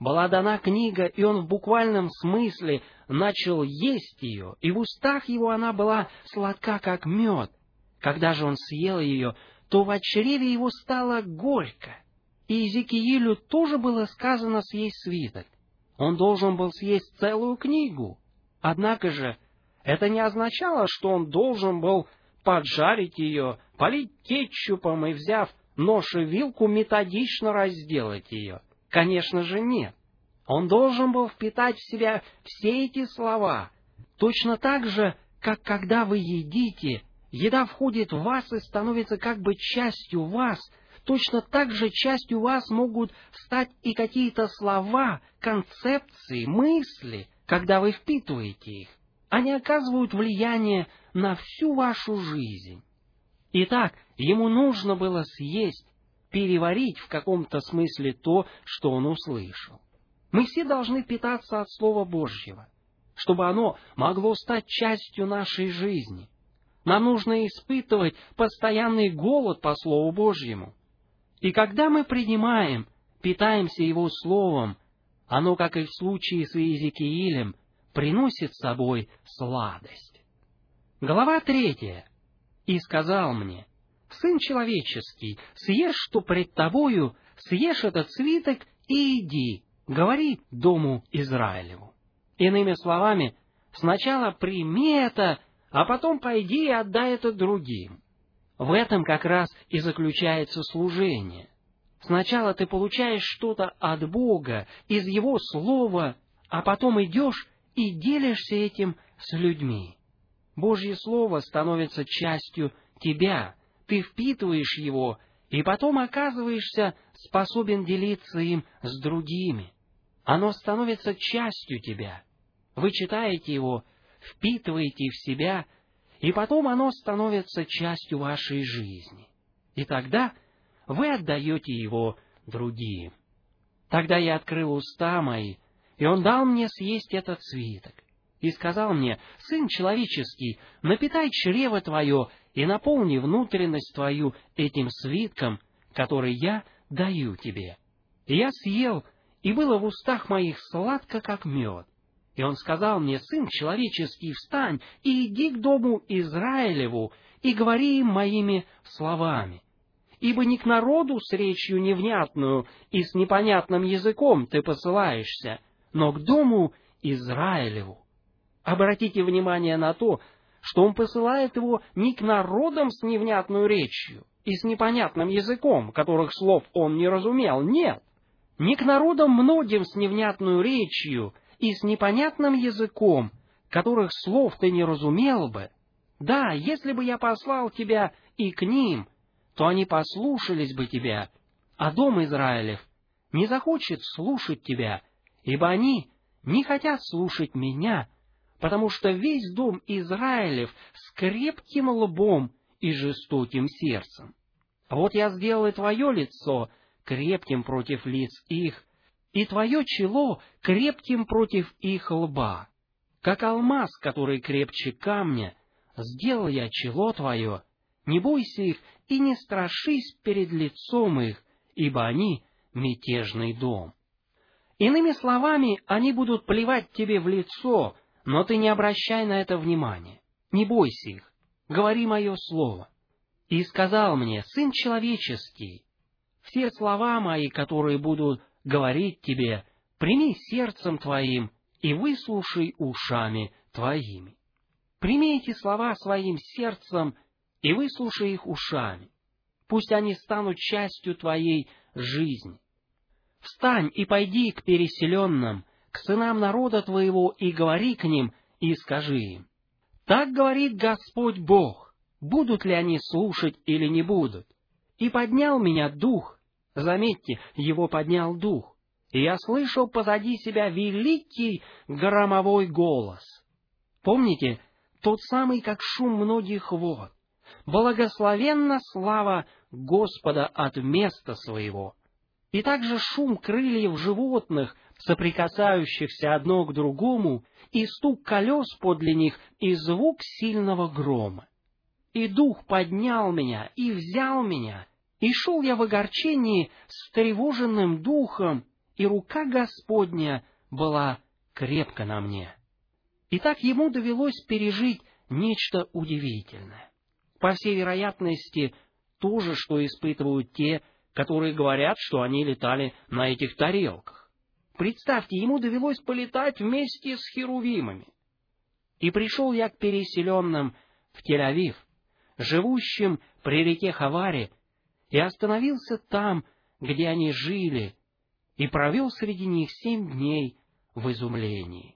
была дана книга, и он в буквальном смысле начал есть ее, и в устах его она была сладка, как мед. Когда же он съел ее, то в чреве его стало горько. И Иезекиилю тоже было сказано съесть свиток. Он должен был съесть целую книгу. Однако же это не означало, что он должен был поджарить ее, полить кетчупом и, взяв нож и вилку, методично разделать ее. Конечно же, нет. Он должен был впитать в себя все эти слова. Точно так же, как когда вы едите, еда входит в вас и становится как бы частью вас, точно так же частью вас могут стать и какие-то слова, концепции, мысли, когда вы впитываете их. Они оказывают влияние на всю вашу жизнь. Итак, ему нужно было съесть, переварить в каком-то смысле то, что он услышал. Мы все должны питаться от Слова Божьего, чтобы оно могло стать частью нашей жизни. Нам нужно испытывать постоянный голод по Слову Божьему. И когда мы принимаем, питаемся Его Словом, оно, как и в случае с Иезекиилем, приносит с собой сладость. Глава 3. «И сказал мне: Сын человеческий, съешь, что пред тобою, съешь этот свиток и иди, говори дому Израилеву». Иными словами, сначала прими это, а потом пойди и отдай это другим. В этом как раз и заключается служение. Сначала ты получаешь что-то от Бога, из Его Слова, а потом идешь и делишься этим с людьми. Божье Слово становится частью тебя, ты впитываешь его, и потом оказываешься способен делиться им с другими. Оно становится частью тебя. Вы читаете его, впитываете в себя, и потом оно становится частью вашей жизни. И тогда вы отдаете его другим. Тогда я открыл уста мои, и он дал мне съесть этот свиток. И сказал мне: Сын человеческий, напитай чрево твое и наполни внутренность твою этим свитком, который я даю тебе. И я съел, и было в устах моих сладко, как мед. И он сказал мне: Сын человеческий, встань и иди к дому Израилеву, и говори им моими словами. Ибо не к народу с речью невнятную и с непонятным языком ты посылаешься, но к дому Израилеву. Обратите внимание на то, что он посылает его не к народам с невнятной речью и с непонятным языком, которых слов он не разумел, нет, не к народам многим с невнятной речью и с непонятным языком, которых слов ты не разумел бы. Да, если бы я послал тебя и к ним, то они послушались бы тебя, а дом Израилев не захочет слушать тебя, ибо они не хотят слушать меня, потому что весь дом Израилев с крепким лбом и жестоким сердцем. Вот я сделал и твое лицо крепким против лиц их, и твое чело крепким против их лба. Как алмаз, который крепче камня, сделал я чело твое, не бойся их и не страшись перед лицом их, ибо они мятежный дом. Иными словами, они будут плевать тебе в лицо, но ты не обращай на это внимания. Не бойся их, говори мое слово. И сказал мне: Сын человеческий, все слова мои, которые будут говорить тебе, прими сердцем твоим и выслушай ушами твоими. Прими эти слова своим сердцем и выслушай их ушами. Пусть они станут частью твоей жизни. Встань и пойди к переселенным, к сынам народа твоего, и говори к ним, и скажи им: так говорит Господь Бог, будут ли они слушать или не будут. И поднял меня дух, заметьте, его поднял дух, и я слышал позади себя великий громовой голос. Помните, тот самый, как шум многих вод. Благословенна слава Господа от места своего. И также шум крыльев животных, соприкасающихся одно к другому, и стук колес подле них, и звук сильного грома. И дух поднял меня, и взял меня, и шел я в огорчении с встревоженным духом, и рука Господня была крепко на мне». Итак, ему довелось пережить нечто удивительное. По всей вероятности, то же, что испытывают те, которые говорят, что они летали на этих тарелках. Представьте, ему довелось полетать вместе с херувимами. «И пришел я к переселенным в Тель-Авив, живущим при реке Хаваре, и остановился там, где они жили, и провел среди них 7 дней в изумлении».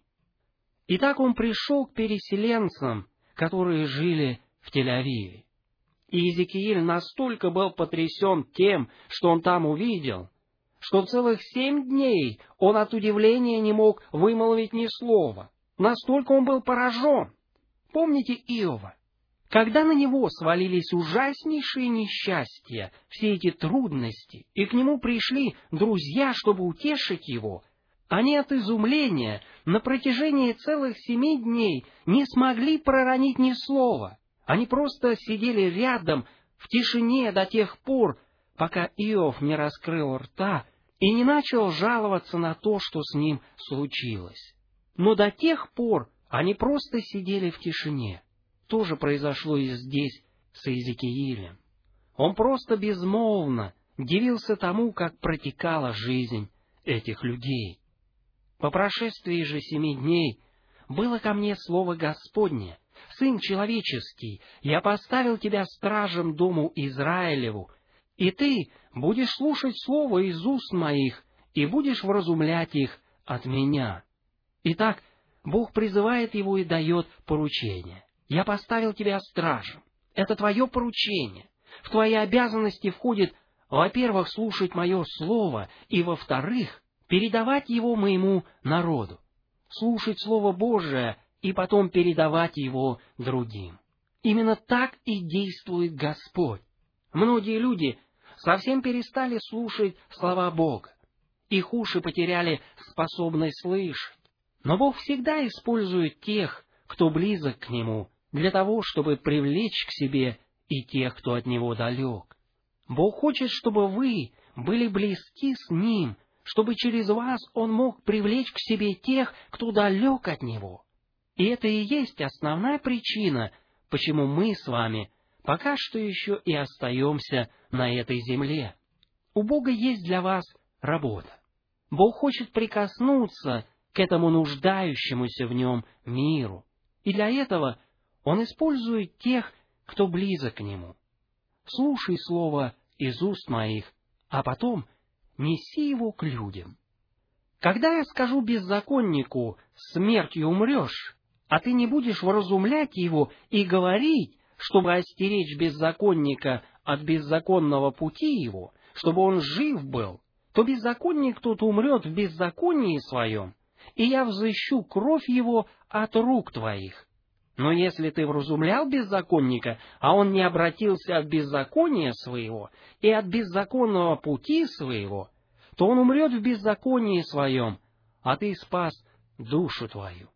Итак, он пришел к переселенцам, которые жили в Тель-Авиве. И Иезекииль настолько был потрясен тем, что он там увидел, что целых 7 дней он от удивления не мог вымолвить ни слова. Настолько он был поражен. Помните Иова? Когда на него свалились ужаснейшие несчастья, все эти трудности, и к нему пришли друзья, чтобы утешить его, они от изумления на протяжении целых 7 дней не смогли проронить ни слова. Они просто сидели рядом в тишине до тех пор, пока Иов не раскрыл рта и не начал жаловаться на то, что с ним случилось. Но до тех пор они просто сидели в тишине. То же произошло и здесь с Иезекиилем. Он просто безмолвно дивился тому, как протекала жизнь этих людей. По прошествии же 7 дней было ко мне слово Господне: «Сын человеческий, я поставил тебя стражем дому Израилеву, и ты будешь слушать слово из уст моих, и будешь вразумлять их от меня». Итак, Бог призывает его и дает поручение. «Я поставил тебя стражем». Это твое поручение. В твои обязанности входит, во-первых, слушать мое слово, и, во-вторых, передавать его моему народу. Слушать Слово Божие и потом передавать его другим. Именно так и действует Господь. Многие люди совсем перестали слушать слова Бога. Их уши потеряли способность слышать. Но Бог всегда использует тех, кто близок к Нему, для того, чтобы привлечь к себе и тех, кто от Него далек. Бог хочет, чтобы вы были близки с Ним, чтобы через вас Он мог привлечь к себе тех, кто далек от Него. И это и есть основная причина, почему мы с вами пока что еще и остаемся на этой земле. У Бога есть для вас работа. Бог хочет прикоснуться к этому нуждающемуся в Нем миру. И для этого Он использует тех, кто близок к Нему. Слушай слово из уст моих, а потом неси его к людям. Когда я скажу беззаконнику: смертью умрешь, а ты не будешь вразумлять его и говорить, чтобы остеречь беззаконника от беззаконного пути его, чтобы он жив был, то беззаконник тот умрет в беззаконии своем, и я взыщу кровь его от рук твоих. Но если ты вразумлял беззаконника, а он не обратился от беззакония своего и от беззаконного пути своего, то он умрет в беззаконии своем, а ты спас душу твою.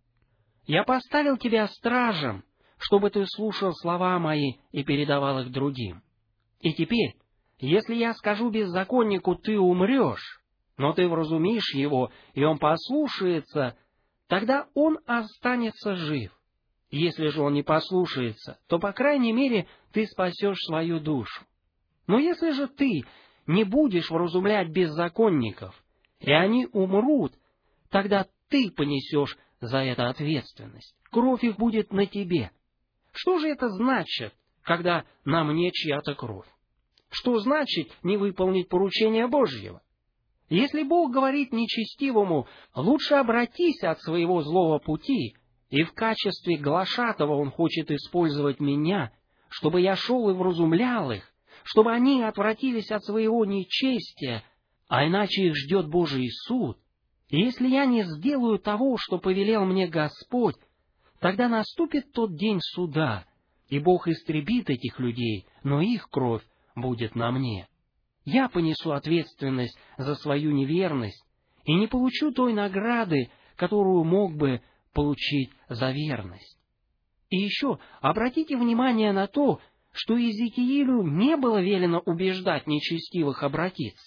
Я поставил тебя стражем, чтобы ты слушал слова мои и передавал их другим. И теперь, если я скажу беззаконнику: ты умрешь, но ты вразумишь его, и он послушается, тогда он останется жив. Если же он не послушается, то, по крайней мере, ты спасешь свою душу. Но если же ты не будешь вразумлять беззаконников, и они умрут, тогда ты понесешь за это ответственность. Кровь их будет на тебе. Что же это значит, когда на мне чья-то кровь? Что значит не выполнить поручение Божьего? Если Бог говорит нечестивому: лучше обратись от своего злого пути, и в качестве глашатого Он хочет использовать меня, чтобы я шел и вразумлял их, чтобы они отвратились от своего нечестия, а иначе их ждет Божий суд. И если я не сделаю того, что повелел мне Господь, тогда наступит тот день суда, и Бог истребит этих людей, но их кровь будет на мне. Я понесу ответственность за свою неверность и не получу той награды, которую мог бы получить за верность. И еще обратите внимание на то, что Иезекиилю не было велено убеждать нечестивых обратиться.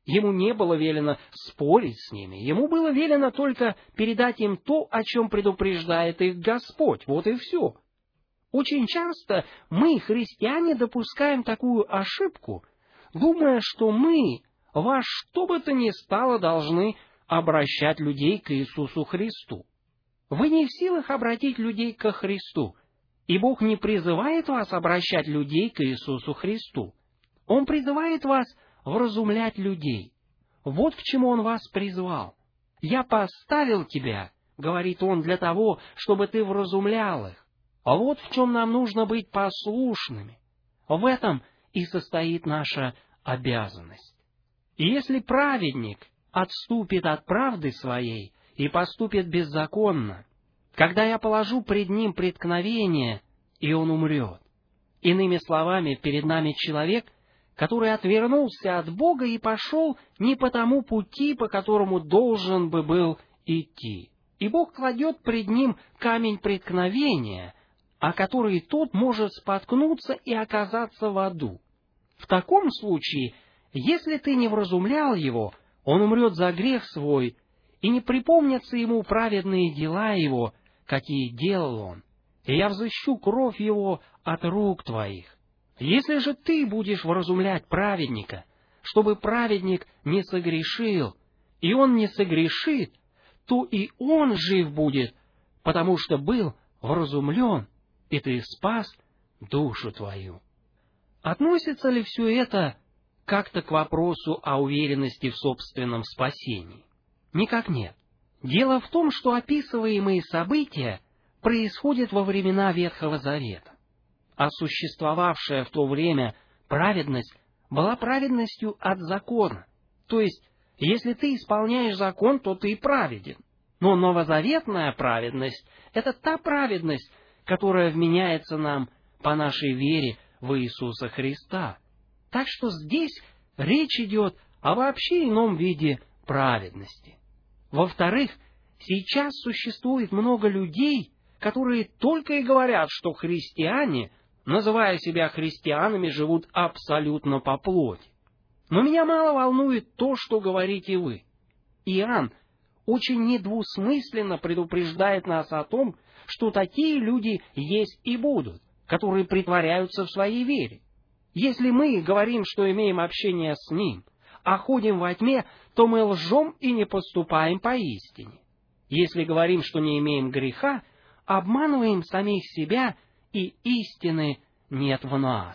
Ему не было велено спорить с ними, ему было велено только передать им то, о чем предупреждает их Господь. Вот и все. Очень часто мы, христиане, допускаем такую ошибку, думая, что мы во что бы то ни стало должны обращать людей к Иисусу Христу. Вы не в силах обратить людей ко Христу, и Бог не призывает вас обращать людей к Иисусу Христу. Он призывает вас вразумлять людей. Вот к чему Он вас призвал. «Я поставил тебя, — говорит Он, — для того, чтобы ты вразумлял их. А вот в чем нам нужно быть послушными. В этом и состоит наша обязанность. И если праведник отступит от правды своей и поступит беззаконно, когда я положу пред ним преткновение, и он умрет». Иными словами, перед нами человек, который отвернулся от Бога и пошел не по тому пути, по которому должен бы был идти. И Бог кладет пред ним камень преткновения, о который тот может споткнуться и оказаться в аду. В таком случае, если ты не вразумлял его, он умрет за грех свой, и не припомнятся ему праведные дела его, какие делал он, и я взыщу кровь его от рук твоих. Если же ты будешь вразумлять праведника, чтобы праведник не согрешил, и он не согрешит, то и он жив будет, потому что был вразумлен, и ты спас душу твою. Относится ли все это как-то к вопросу о уверенности в собственном спасении? Никак нет. Дело в том, что описываемые события происходят во времена Ветхого Завета, а существовавшая в то время праведность была праведностью от закона. То есть, если ты исполняешь закон, то ты праведен. Но новозаветная праведность — это та праведность, которая вменяется нам по нашей вере в Иисуса Христа. Так что здесь речь идет о вообще ином виде праведности. Во-вторых, сейчас существует много людей, которые только и говорят, что христиане, называя себя христианами, живут абсолютно по плоти. Но меня мало волнует то, что говорите вы. Иоанн очень недвусмысленно предупреждает нас о том, что такие люди есть и будут, которые притворяются в своей вере. Если мы говорим, что имеем общение с Ним, а ходим во тьме, то мы лжем и не поступаем поистине. Если говорим, что не имеем греха, обманываем самих себя, и истины нет в нас.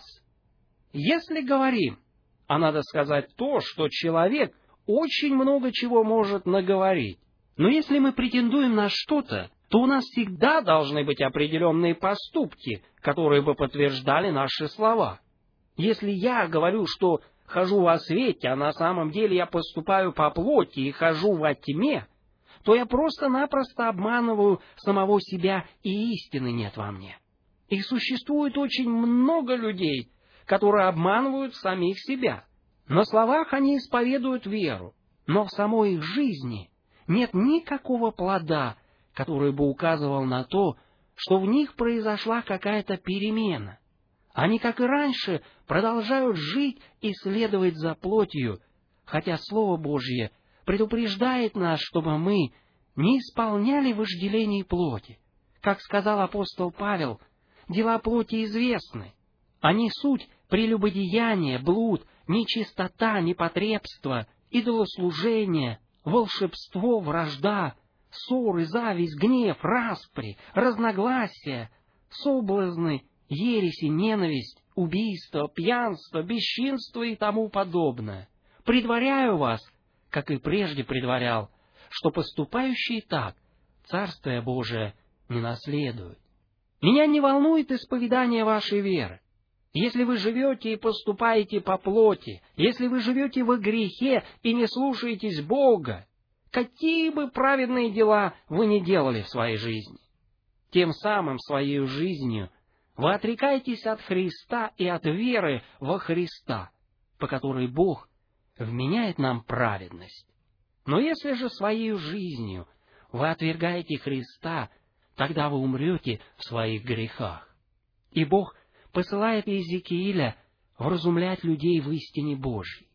Если говорим, а надо сказать то, что человек очень много чего может наговорить, но если мы претендуем на что-то, то у нас всегда должны быть определенные поступки, которые бы подтверждали наши слова. Если я говорю, что хожу во свете, а на самом деле я поступаю по плоти и хожу во тьме, то я просто-напросто обманываю самого себя, и истины нет во мне. И существует очень много людей, которые обманывают самих себя. На словах они исповедуют веру, но в самой их жизни нет никакого плода, который бы указывал на то, что в них произошла какая-то перемена. Они, как и раньше, продолжают жить и следовать за плотью, хотя Слово Божье предупреждает нас, чтобы мы не исполняли вожделений плоти. Как сказал апостол Павел, дела плоти известны. Они суть прелюбодеяние, блуд, нечистота, непотребство, идолослужение, волшебство, вражда, ссоры, зависть, гнев, распри, разногласия, соблазны, ереси, ненависть, убийство, пьянство, бесчинство и тому подобное. Предваряю вас, как и прежде предварял, что поступающие так Царствие Божие не наследуют. Меня не волнует исповедание вашей веры. Если вы живете и поступаете по плоти, если вы живете во грехе и не слушаетесь Бога, какие бы праведные дела вы ни делали в своей жизни, тем самым своей жизнью вы отрекаетесь от Христа и от веры во Христа, по которой Бог вменяет нам праведность. Но если же своей жизнью вы отвергаете Христа, тогда вы умрете в своих грехах. И Бог посылает Иезекииля вразумлять людей в истине Божьей.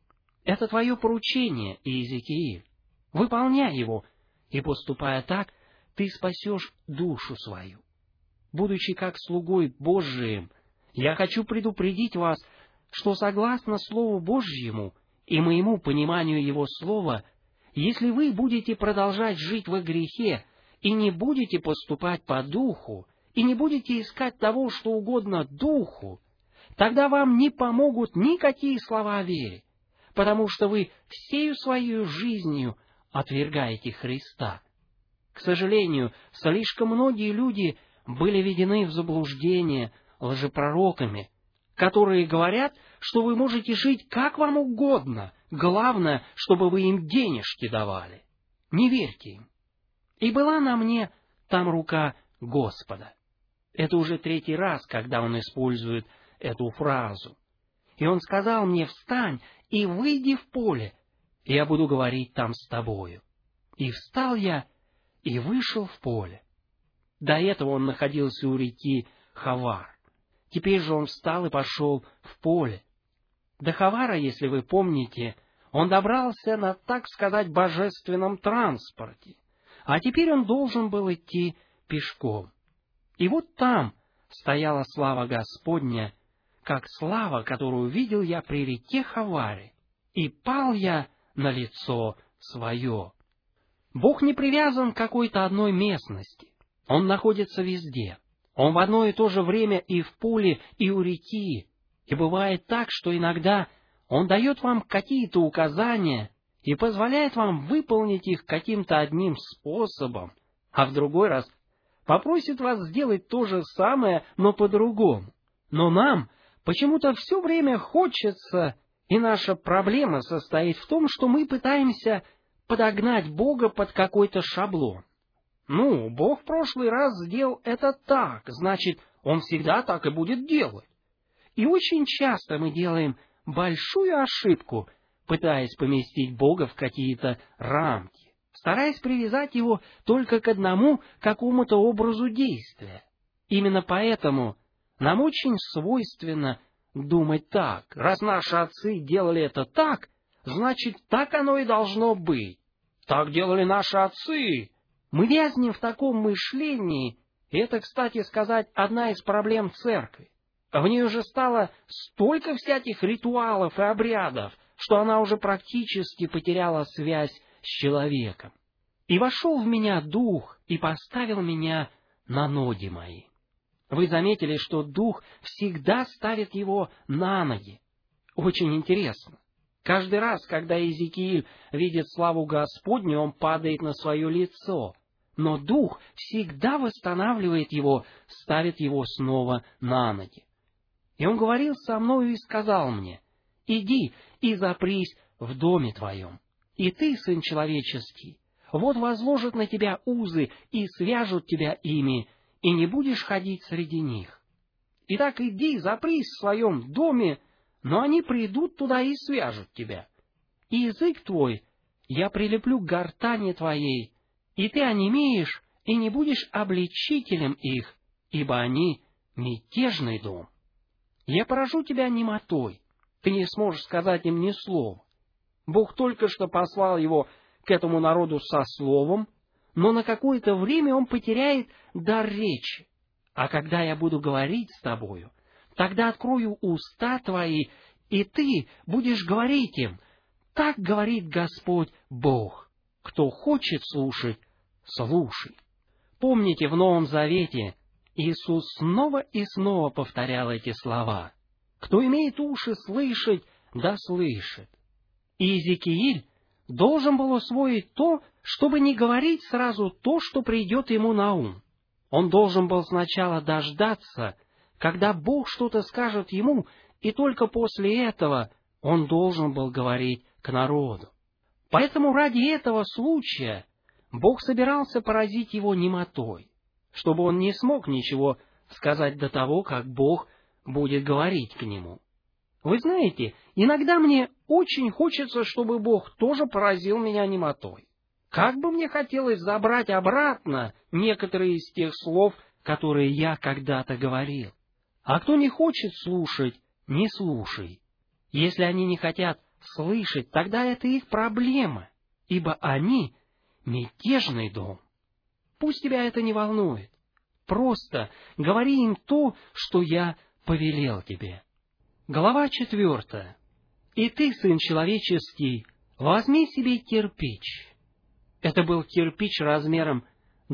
Это твое поручение, Иезекииль. Выполняй его, и, поступая так, ты спасешь душу свою. Будучи как слугой Божиим, я хочу предупредить вас, что согласно Слову Божьему и моему пониманию Его Слова, если вы будете продолжать жить во грехе и не будете поступать по духу, и не будете искать того, что угодно духу, тогда вам не помогут никакие слова о вере, потому что вы всею своей жизнью отвергаете Христа. К сожалению, слишком многие люди были введены в заблуждение лжепророками, которые говорят, что вы можете жить как вам угодно, главное, чтобы вы им денежки давали. Не верьте им. И была на мне там рука Господа. Это уже 3-й раз, когда он использует эту фразу. И он сказал мне: «Встань и выйди в поле, и я буду говорить там с тобою». И встал я и вышел в поле. До этого он находился у реки Хавар. Теперь же он встал и пошел в поле. До Хавара, если вы помните, он добрался на, так сказать, божественном транспорте, а теперь он должен был идти пешком. И вот там стояла слава Господня, как слава, которую видел я при реке Хаваре, и пал я на лицо свое. Бог не привязан к какой-то одной местности. Он находится везде. Он в одно и то же время и в поле, и у реки. И бывает так, что иногда Он дает вам какие-то указания и позволяет вам выполнить их каким-то одним способом, а в другой раз попросит вас сделать то же самое, но по-другому. Но нам почему-то все время хочется, и наша проблема состоит в том, что мы пытаемся подогнать Бога под какой-то шаблон. Бог в прошлый раз сделал это так, значит, Он всегда так и будет делать. И очень часто мы делаем большую ошибку, пытаясь поместить Бога в какие-то рамки, стараясь привязать Его только к одному какому-то образу действия. Именно поэтому нам очень свойственно думать так. Раз наши отцы делали это так, значит, так оно и должно быть. Так делали наши отцы. Мы вязнем в таком мышлении, и это, кстати сказать, одна из проблем церкви. В ней уже стало столько всяких ритуалов и обрядов, что она уже практически потеряла связь с человеком. И вошел в меня Дух и поставил меня на ноги мои. Вы заметили, что Дух всегда ставит его на ноги. Очень интересно. Каждый раз, когда Иезекииль видит славу Господню, он падает на свое лицо. Но Дух всегда восстанавливает его, ставит его снова на ноги. И он говорил со мною и сказал мне: «Иди и запрись в доме твоем, и ты, сын человеческий, вот возложат на тебя узы и свяжут тебя ими, и не будешь ходить среди них. Итак, иди, запрись в своем доме, но они придут туда и свяжут тебя. И язык твой я прилеплю к гортани твоей, и ты онемеешь, и не будешь обличителем их, ибо они мятежный дом. Я поражу тебя немотой, ты не сможешь сказать им ни слова». Бог только что послал его к этому народу со словом, но на какое-то время он потеряет дар речи. А когда я буду говорить с тобою, тогда открою уста твои, и ты будешь говорить им: «Так говорит Господь Бог». Кто хочет слушать, слушай. Помните, в Новом Завете Иисус снова и снова повторял эти слова: «Кто имеет уши слышать, да слышит». И Иезекииль должен был усвоить то, чтобы не говорить сразу то, что придет ему на ум. Он должен был сначала дождаться, когда Бог что-то скажет ему, и только после этого он должен был говорить к народу. Поэтому ради этого случая Бог собирался поразить его немотой, чтобы он не смог ничего сказать до того, как Бог будет говорить к нему. Вы знаете, иногда мне очень хочется, чтобы Бог тоже поразил меня немотой. Как бы мне хотелось забрать обратно некоторые из тех слов, которые я когда-то говорил. А кто не хочет слушать, не слушай. Если они не хотят слышать, тогда это их проблема, ибо они — мятежный дом. Пусть тебя это не волнует. Просто говори им то, что я повелел тебе. Глава 4. «И ты, сын человеческий, возьми себе кирпич». Это был кирпич размером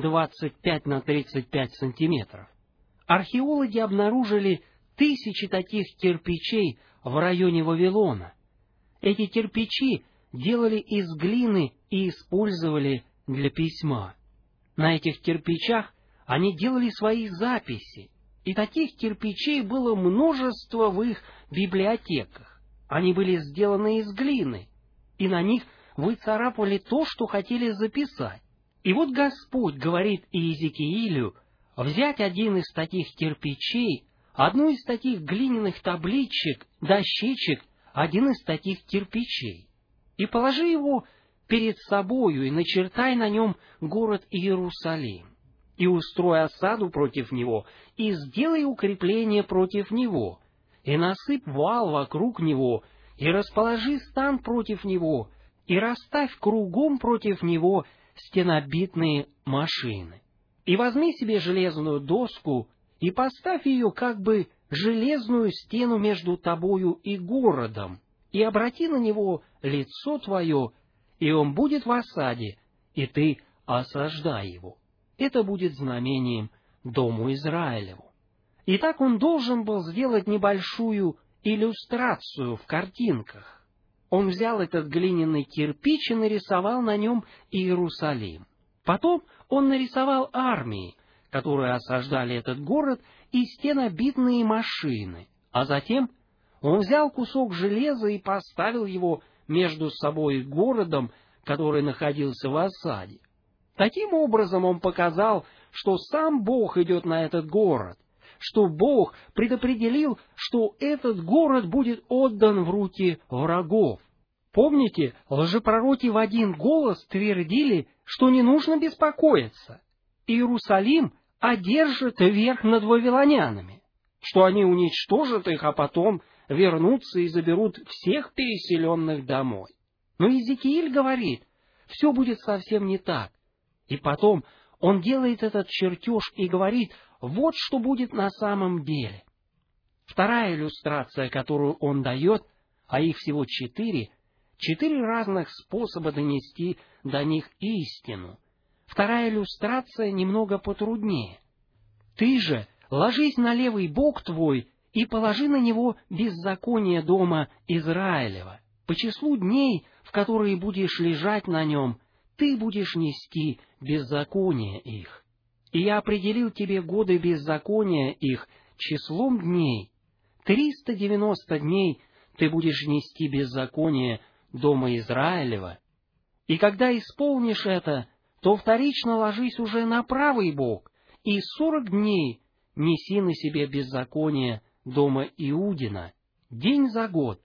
25 на 35 сантиметров. Археологи обнаружили тысячи таких кирпичей в районе Вавилона. Эти кирпичи делали из глины и использовали для письма. На этих кирпичах они делали свои записи, и таких кирпичей было множество в их библиотеках. Они были сделаны из глины, и на них выцарапывали то, что хотели записать. И вот Господь говорит Иезекиилю взять один из таких кирпичей, одну из таких глиняных табличек, дощечек, один из таких кирпичей, и положи его перед собою, и начертай на нем город Иерусалим, и устрой осаду против него, и сделай укрепление против него, и насыпь вал вокруг него, и расположи стан против него, и расставь кругом против него стенобитные машины. И возьми себе железную доску, и поставь ее как бы железную стену между тобою и городом, и обрати на него лицо твое, и он будет в осаде, и ты осаждай его. Это будет знамением дому Израилеву. Итак, он должен был сделать небольшую иллюстрацию в картинках. Он взял этот глиняный кирпич и нарисовал на нем Иерусалим. Потом он нарисовал армии, которые осаждали этот город, и стенобитные машины. А затем он взял кусок железа и поставил его между собой и городом, который находился в осаде. Таким образом он показал, что сам Бог идет на этот город, что Бог предопределил, что этот город будет отдан в руки врагов. Помните, лжепророки в один голос твердили, что не нужно беспокоиться. Иерусалим одержит верх над вавилонянами, что они уничтожат их, а потом вернутся и заберут всех переселенных домой. Но Иезекииль говорит, все будет совсем не так. И потом он делает этот чертеж и говорит, вот что будет на самом деле. Вторая иллюстрация, которую он дает, а их всего 4 разных способа донести до них истину. Вторая иллюстрация немного потруднее. Ты же ложись на левый бок твой и положи на него беззаконие дома Израилева. По числу дней, в которые будешь лежать на нем, ты будешь нести беззаконие их. И я определил тебе годы беззакония их числом дней. 390 дней ты будешь нести беззаконие дома Израилева. И когда исполнишь это, то вторично ложись уже на правый бок, и 40 дней неси на себе беззаконие дома Иудина. День за год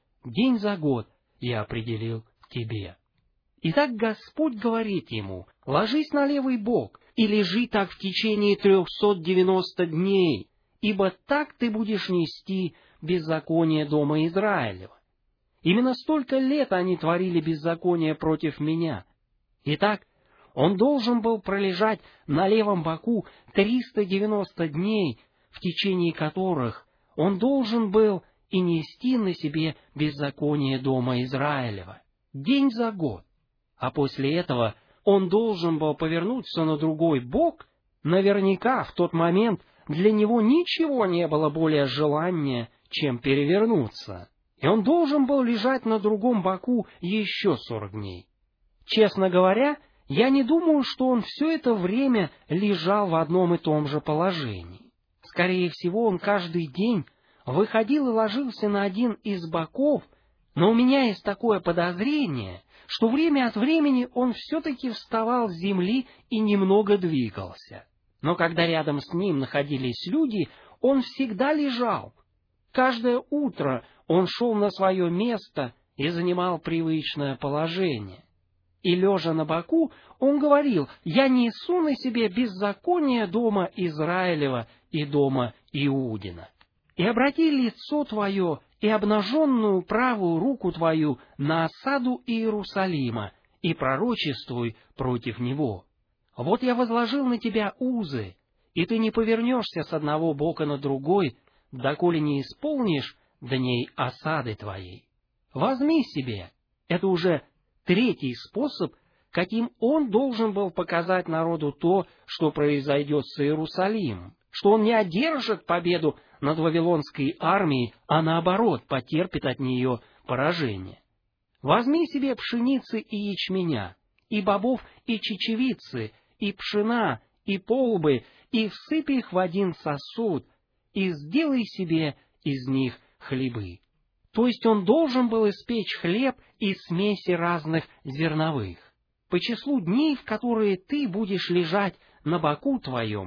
я определил тебе. Итак, Господь говорит ему, ложись на левый бок и лежи так в течение 390 дней, ибо так ты будешь нести беззаконие дома Израилева. Именно столько лет они творили беззаконие против меня. Итак, он должен был пролежать на левом боку 390 дней, в течение которых он должен был и нести на себе беззаконие дома Израилева. День за год. А после этого он должен был повернуться на другой бок. Наверняка в тот момент для него ничего не было более желания, чем перевернуться. И он должен был лежать на другом боку еще 40 дней. Честно говоря, я не думаю, что он все это время лежал в одном и том же положении. Скорее всего, он каждый день выходил и ложился на один из боков, но у меня есть такое подозрение, что время от времени он все-таки вставал с земли и немного двигался. Но когда рядом с ним находились люди, он всегда лежал. Каждое утро он шел на свое место и занимал привычное положение. И, лежа на боку, он говорил, «Я несу на себе беззаконие дома Израилева и дома Иудина. И обрати лицо твое и обнаженную правую руку твою на осаду Иерусалима, и пророчествуй против него. Вот я возложил на тебя узы, и ты не повернешься с одного бока на другой, доколе не исполнишь дней осады твоей. Возьми себе, это уже третий способ, каким он должен был показать народу то, что произойдет с Иерусалимом, что он не одержит победу над вавилонской армией, а наоборот потерпит от нее поражение. Возьми себе пшеницы и ячменя, и бобов, и чечевицы, и пшена, и полбы, и всыпь их в один сосуд, и сделай себе из них хлебы. То есть он должен был испечь хлеб из смеси разных зерновых. По числу дней, в которые ты будешь лежать на боку твоем,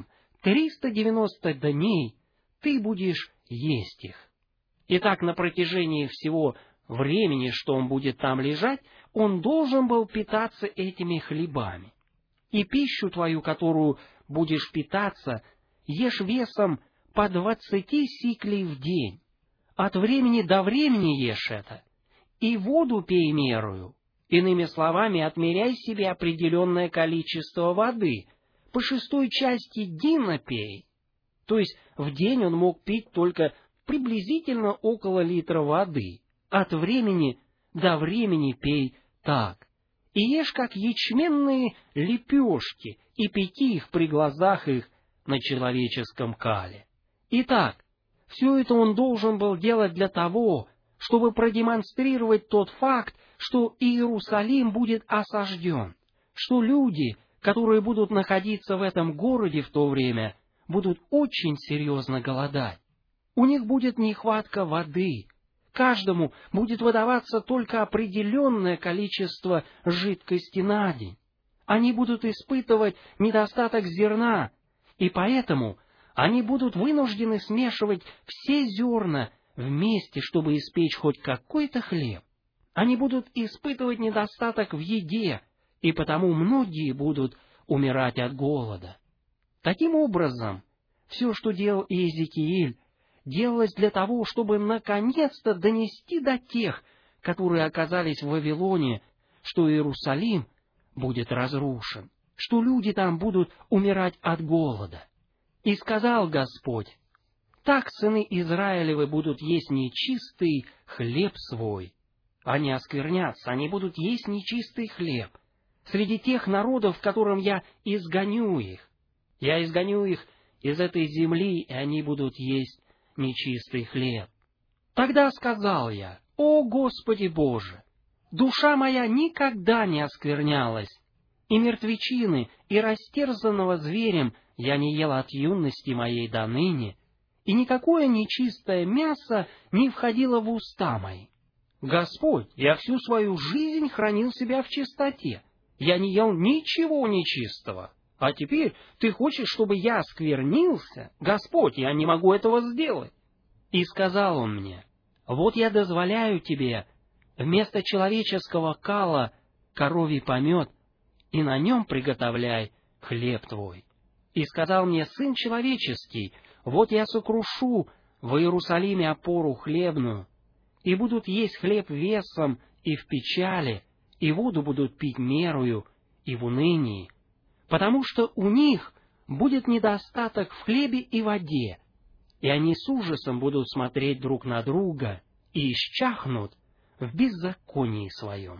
390 дней ты будешь есть их. Итак, на протяжении всего времени, что он будет там лежать, он должен был питаться этими хлебами. И пищу твою, которую будешь питаться, ешь весом по 20 сиклей в день. От времени до времени ешь это. И воду пей мерою. Иными словами, отмеряй себе определенное количество воды. По 6 части дина пей. То есть в день он мог пить только приблизительно около литра воды. От времени до времени пей так. И ешь, как ячменные лепешки, и пеки их при глазах их на человеческом кале. Итак, все это он должен был делать для того, чтобы продемонстрировать тот факт, что Иерусалим будет осажден, что люди, которые будут находиться в этом городе в то время, будут очень серьезно голодать. У них будет нехватка воды. Каждому будет выдаваться только определенное количество жидкости на день. Они будут испытывать недостаток зерна, и поэтому они будут вынуждены смешивать все зерна вместе, чтобы испечь хоть какой-то хлеб. Они будут испытывать недостаток в еде, и потому многие будут умирать от голода. Таким образом, все, что делал Иезекииль, делалось для того, чтобы наконец-то донести до тех, которые оказались в Вавилоне, что Иерусалим будет разрушен, что люди там будут умирать от голода. И сказал Господь: так сыны Израилевы будут есть нечистый хлеб свой. Они осквернятся, они будут есть нечистый хлеб среди тех народов, которым я изгоню их. Я изгоню их из этой земли, и они будут есть нечистый хлеб. Тогда сказал я: о Господи Боже, душа моя никогда не осквернялась, и мертвечины, и растерзанного зверем я не ел от юности моей до ныне, и никакое нечистое мясо не входило в уста мои. Господь, я всю свою жизнь хранил себя в чистоте, я не ел ничего нечистого. А теперь ты хочешь, чтобы я осквернился? Господь, я не могу этого сделать. И сказал он мне: вот я дозволяю тебе вместо человеческого кала коровий помет, и на нем приготовляй хлеб твой. И сказал мне: сын человеческий, вот я сокрушу в Иерусалиме опору хлебную, и будут есть хлеб весом и в печали, и воду будут пить мерою и в унынии, потому что у них будет недостаток в хлебе и воде, и они с ужасом будут смотреть друг на друга и исчахнут в беззаконии своем.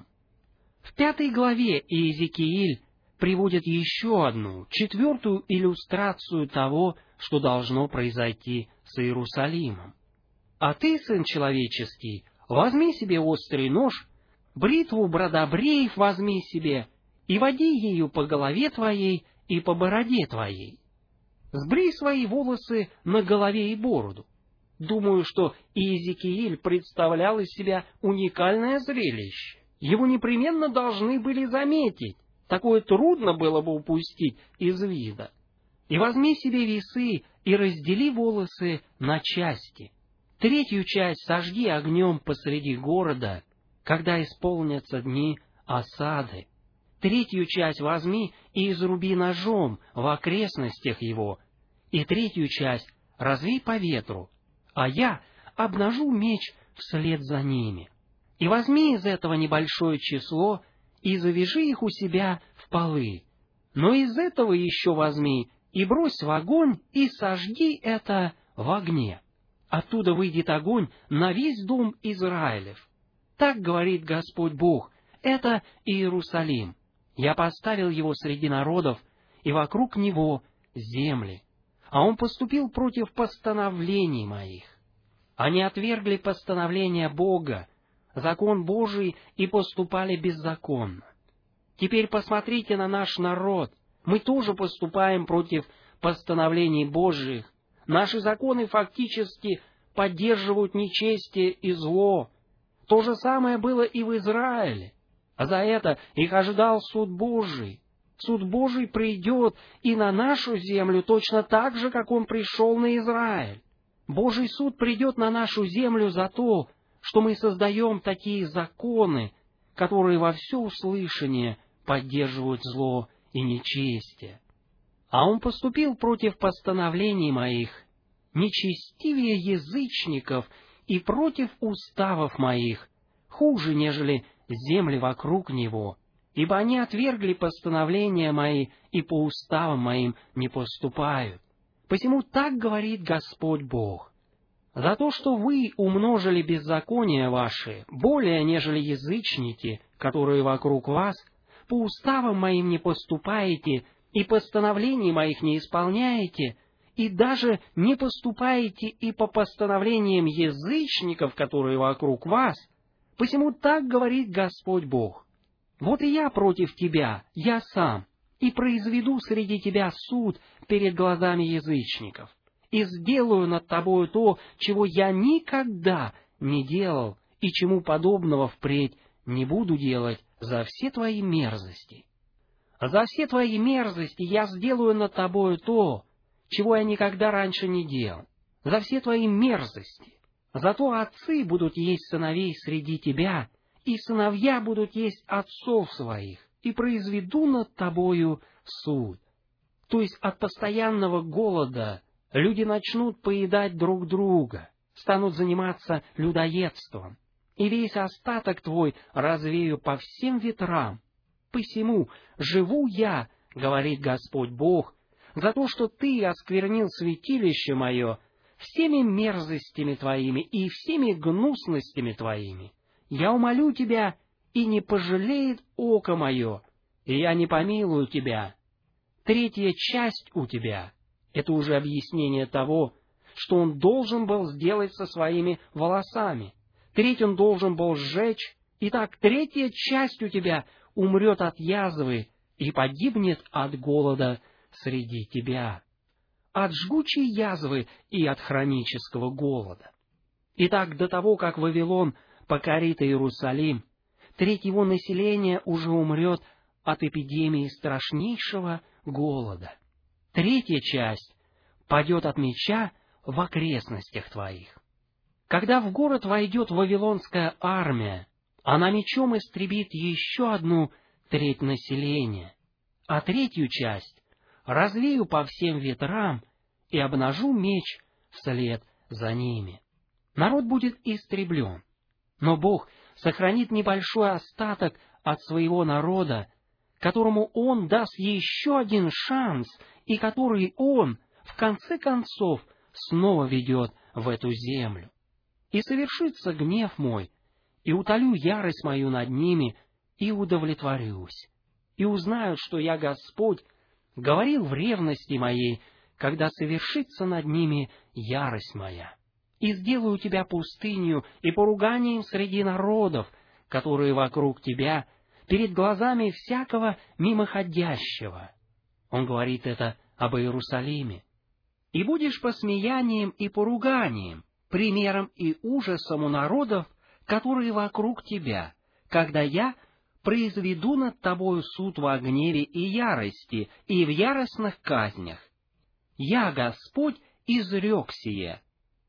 В 5 главе Иезекииль приводит еще одну, 4-ю иллюстрацию того, что должно произойти с Иерусалимом. А ты, сын человеческий, возьми себе острый нож, бритву бродобреев возьми себе, и води ею по голове твоей и по бороде твоей. Сбрей свои волосы на голове и бороду. Думаю, что Иезекииль представлял из себя уникальное зрелище. Его непременно должны были заметить. Такое трудно было бы упустить из вида. И возьми себе весы и раздели волосы на части. 3-ю часть сожги огнем посреди города, когда исполнятся дни осады. 3-ю часть возьми и изруби ножом в окрестностях его, и 3-ю часть развей по ветру, а я обнажу меч вслед за ними. И возьми из этого небольшое число, и завяжи их у себя в полы. Но из этого еще возьми, и брось в огонь, и сожги это в огне. Оттуда выйдет огонь на весь дом Израилев. Так говорит Господь Бог, это Иерусалим. Я поставил его среди народов, и вокруг него земли. А он поступил против постановлений моих. Они отвергли постановления Бога, закон Божий, и поступали беззаконно. Теперь посмотрите на наш народ. Мы тоже поступаем против постановлений Божьих. Наши законы фактически поддерживают нечестие и зло. То же самое было и в Израиле. А за это их ожидал суд Божий. Суд Божий придет и на нашу землю точно так же, как он пришел на Израиль. Божий суд придет на нашу землю за то, что мы создаем такие законы, которые во всеуслышание поддерживают зло и нечестие. А он поступил против постановлений моих, нечестивее язычников, и против уставов моих, хуже, нежели земли вокруг него, ибо они отвергли постановления мои и по уставам моим не поступают. Посему так говорит Господь Бог: за то, что вы умножили беззакония ваши, более, нежели язычники, которые вокруг вас, по уставам моим не поступаете, и постановлений моих не исполняете, и даже не поступаете и по постановлениям язычников, которые вокруг вас, посему так говорит Господь Бог: вот и я против тебя, я сам, и произведу среди тебя суд перед глазами язычников, и сделаю над тобою то, чего я никогда не делал, и чему подобного впредь не буду делать за все твои мерзости. За все твои мерзости я сделаю над тобою то, чего я никогда раньше не делал. За все твои мерзости. Зато отцы будут есть сыновей среди тебя, и сыновья будут есть отцов своих, и произведу над тобою суд. То есть от постоянного голода люди начнут поедать друг друга, станут заниматься людоедством, и весь остаток твой развею по всем ветрам. Посему живу я, говорит Господь Бог, за то, что ты осквернил святилище мое всеми мерзостями твоими и всеми гнусностями твоими. Я умолю тебя, и не пожалеет око мое, и я не помилую тебя. Третья часть у тебя — это уже объяснение того, что он должен был сделать со своими волосами. Треть он должен был сжечь. Итак, третья часть у тебя умрет от язвы и погибнет от голода среди тебя, от жгучей язвы и от хронического голода. Итак, до того, как Вавилон покорит Иерусалим, треть его населения уже умрет от эпидемии страшнейшего голода. Третья часть падет от меча в окрестностях твоих. Когда в город войдет вавилонская армия, она мечом истребит еще одну треть населения, а третью часть развею по всем ветрам и обнажу меч вслед за ними. Народ будет истреблен, но Бог сохранит небольшой остаток от своего народа, которому Он даст еще один шанс, и который Он, в конце концов, снова ведет в эту землю. И совершится гнев мой, и утолю ярость мою над ними, и удовлетворюсь, и узнают, что я Господь, говорил в ревности моей, когда совершится над ними ярость моя. И сделаю тебя пустынью и поруганием среди народов, которые вокруг тебя, перед глазами всякого мимоходящего. Он говорит это об Иерусалиме. И будешь посмеянием и поруганием, примером и ужасом у народов, которые вокруг тебя, когда я произведу над тобою суд во гневе и ярости, и в яростных казнях. Я, Господь, изрек сие.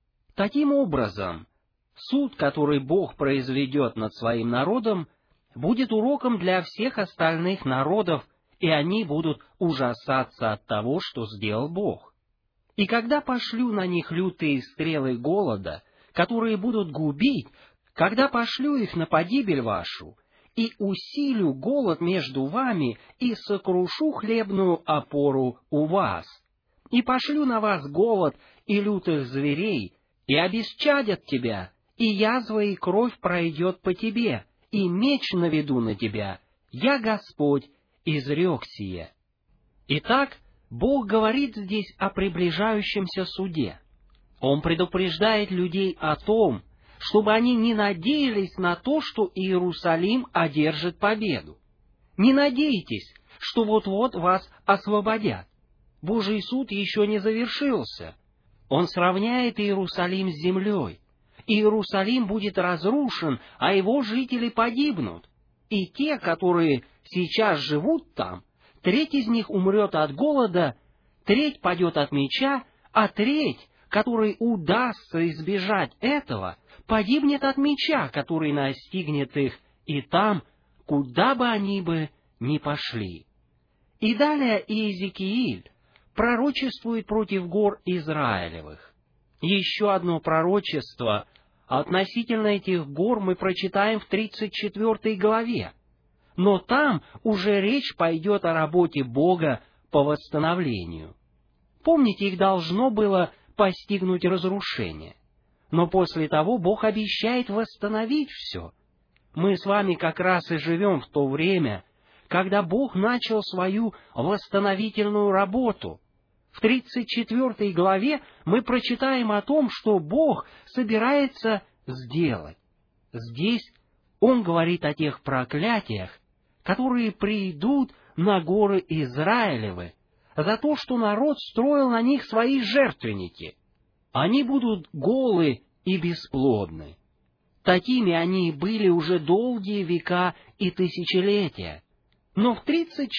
Таким образом, суд, который Бог произведет над своим народом, будет уроком для всех остальных народов, и они будут ужасаться от того, что сделал Бог. И когда пошлю на них лютые стрелы голода, которые будут губить, когда пошлю их на погибель вашу, и усилю голод между вами, и сокрушу хлебную опору у вас, и пошлю на вас голод и лютых зверей, и обесчадят тебя, и язва и кровь пройдет по тебе, и меч наведу на тебя. Я Господь изрек сие». Итак, Бог говорит здесь о приближающемся суде. Он предупреждает людей о том, чтобы они не надеялись на то, что Иерусалим одержит победу. Не надейтесь, что вот-вот вас освободят. Божий суд еще не завершился. Он сравняет Иерусалим с землей. Иерусалим будет разрушен, а его жители погибнут. И те, которые сейчас живут там, треть из них умрет от голода, треть падет от меча, а треть, которой удастся избежать этого, погибнет от меча, который настигнет их и там, куда бы они бы ни пошли. И далее Иезекииль пророчествует против гор Израилевых. Еще одно пророчество относительно этих гор мы прочитаем в 34 главе. Но там уже речь пойдет о работе Бога по восстановлению. Помните, их должно было постигнуть разрушение. Но после того Бог обещает восстановить все. Мы с вами как раз и живем в то время, когда Бог начал свою восстановительную работу. В 34 главе мы прочитаем о том, что Бог собирается сделать. Здесь Он говорит о тех проклятиях, которые придут на горы Израилевы за то, что народ строил на них свои жертвенники. Они будут голы и бесплодны. Такими они и были уже долгие века и тысячелетия. Но в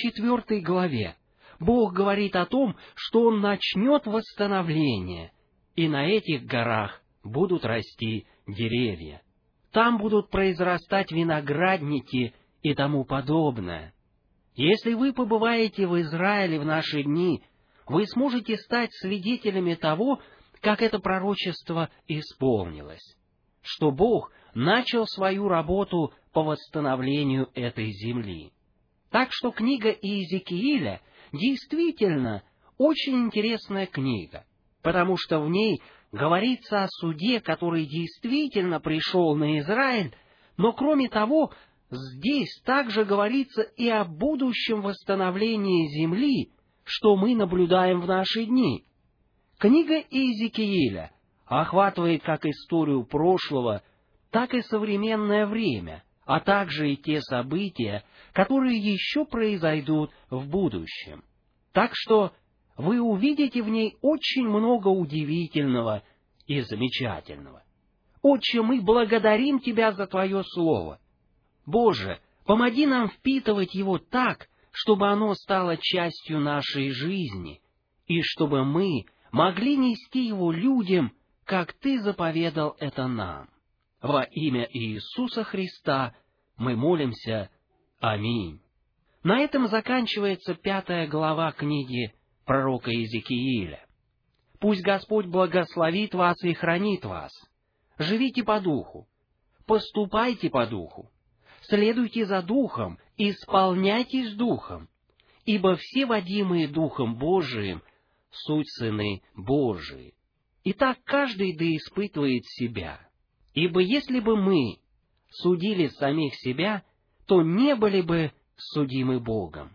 34 главе Бог говорит о том, что Он начнет восстановление, и на этих горах будут расти деревья. Там будут произрастать виноградники и тому подобное. Если вы побываете в Израиле в наши дни, вы сможете стать свидетелями того, как это пророчество исполнилось, что Бог начал свою работу по восстановлению этой земли. Так что книга Иезекииля действительно очень интересная книга, потому что в ней говорится о суде, который действительно пришел на Израиль, но кроме того, здесь также говорится и о будущем восстановлении земли, что мы наблюдаем в наши дни. Книга Иезекииля охватывает как историю прошлого, так и современное время, а также и те события, которые еще произойдут в будущем. Так что вы увидите в ней очень много удивительного и замечательного. Отче, мы благодарим Тебя за Твое Слово. Боже, помоги нам впитывать его так, чтобы оно стало частью нашей жизни, и чтобы мы могли нести его людям, как Ты заповедал это нам. Во имя Иисуса Христа мы молимся. Аминь. На этом заканчивается 5 глава книги пророка Иезекииля. Пусть Господь благословит вас и хранит вас. Живите по духу, поступайте по духу, следуйте за духом, исполняйтесь духом, ибо все водимые Духом Божиим суть сыны Божии. Итак, каждый да испытывает себя. Ибо если бы мы судили самих себя, то не были бы судимы Богом.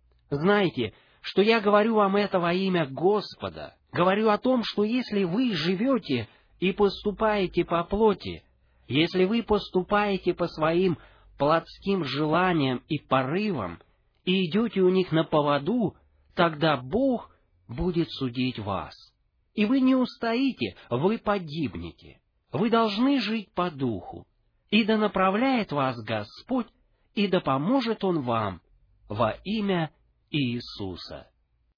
Знайте, что я говорю вам это во имя Господа. Говорю о том, что если вы живете и поступаете по плоти, если вы поступаете по своим плотским желаниям и порывам и идете у них на поводу, тогда Бог будет судить вас. И вы не устоите, вы погибнете. Вы должны жить по духу. И да направляет вас Господь, и да поможет Он вам во имя Иисуса.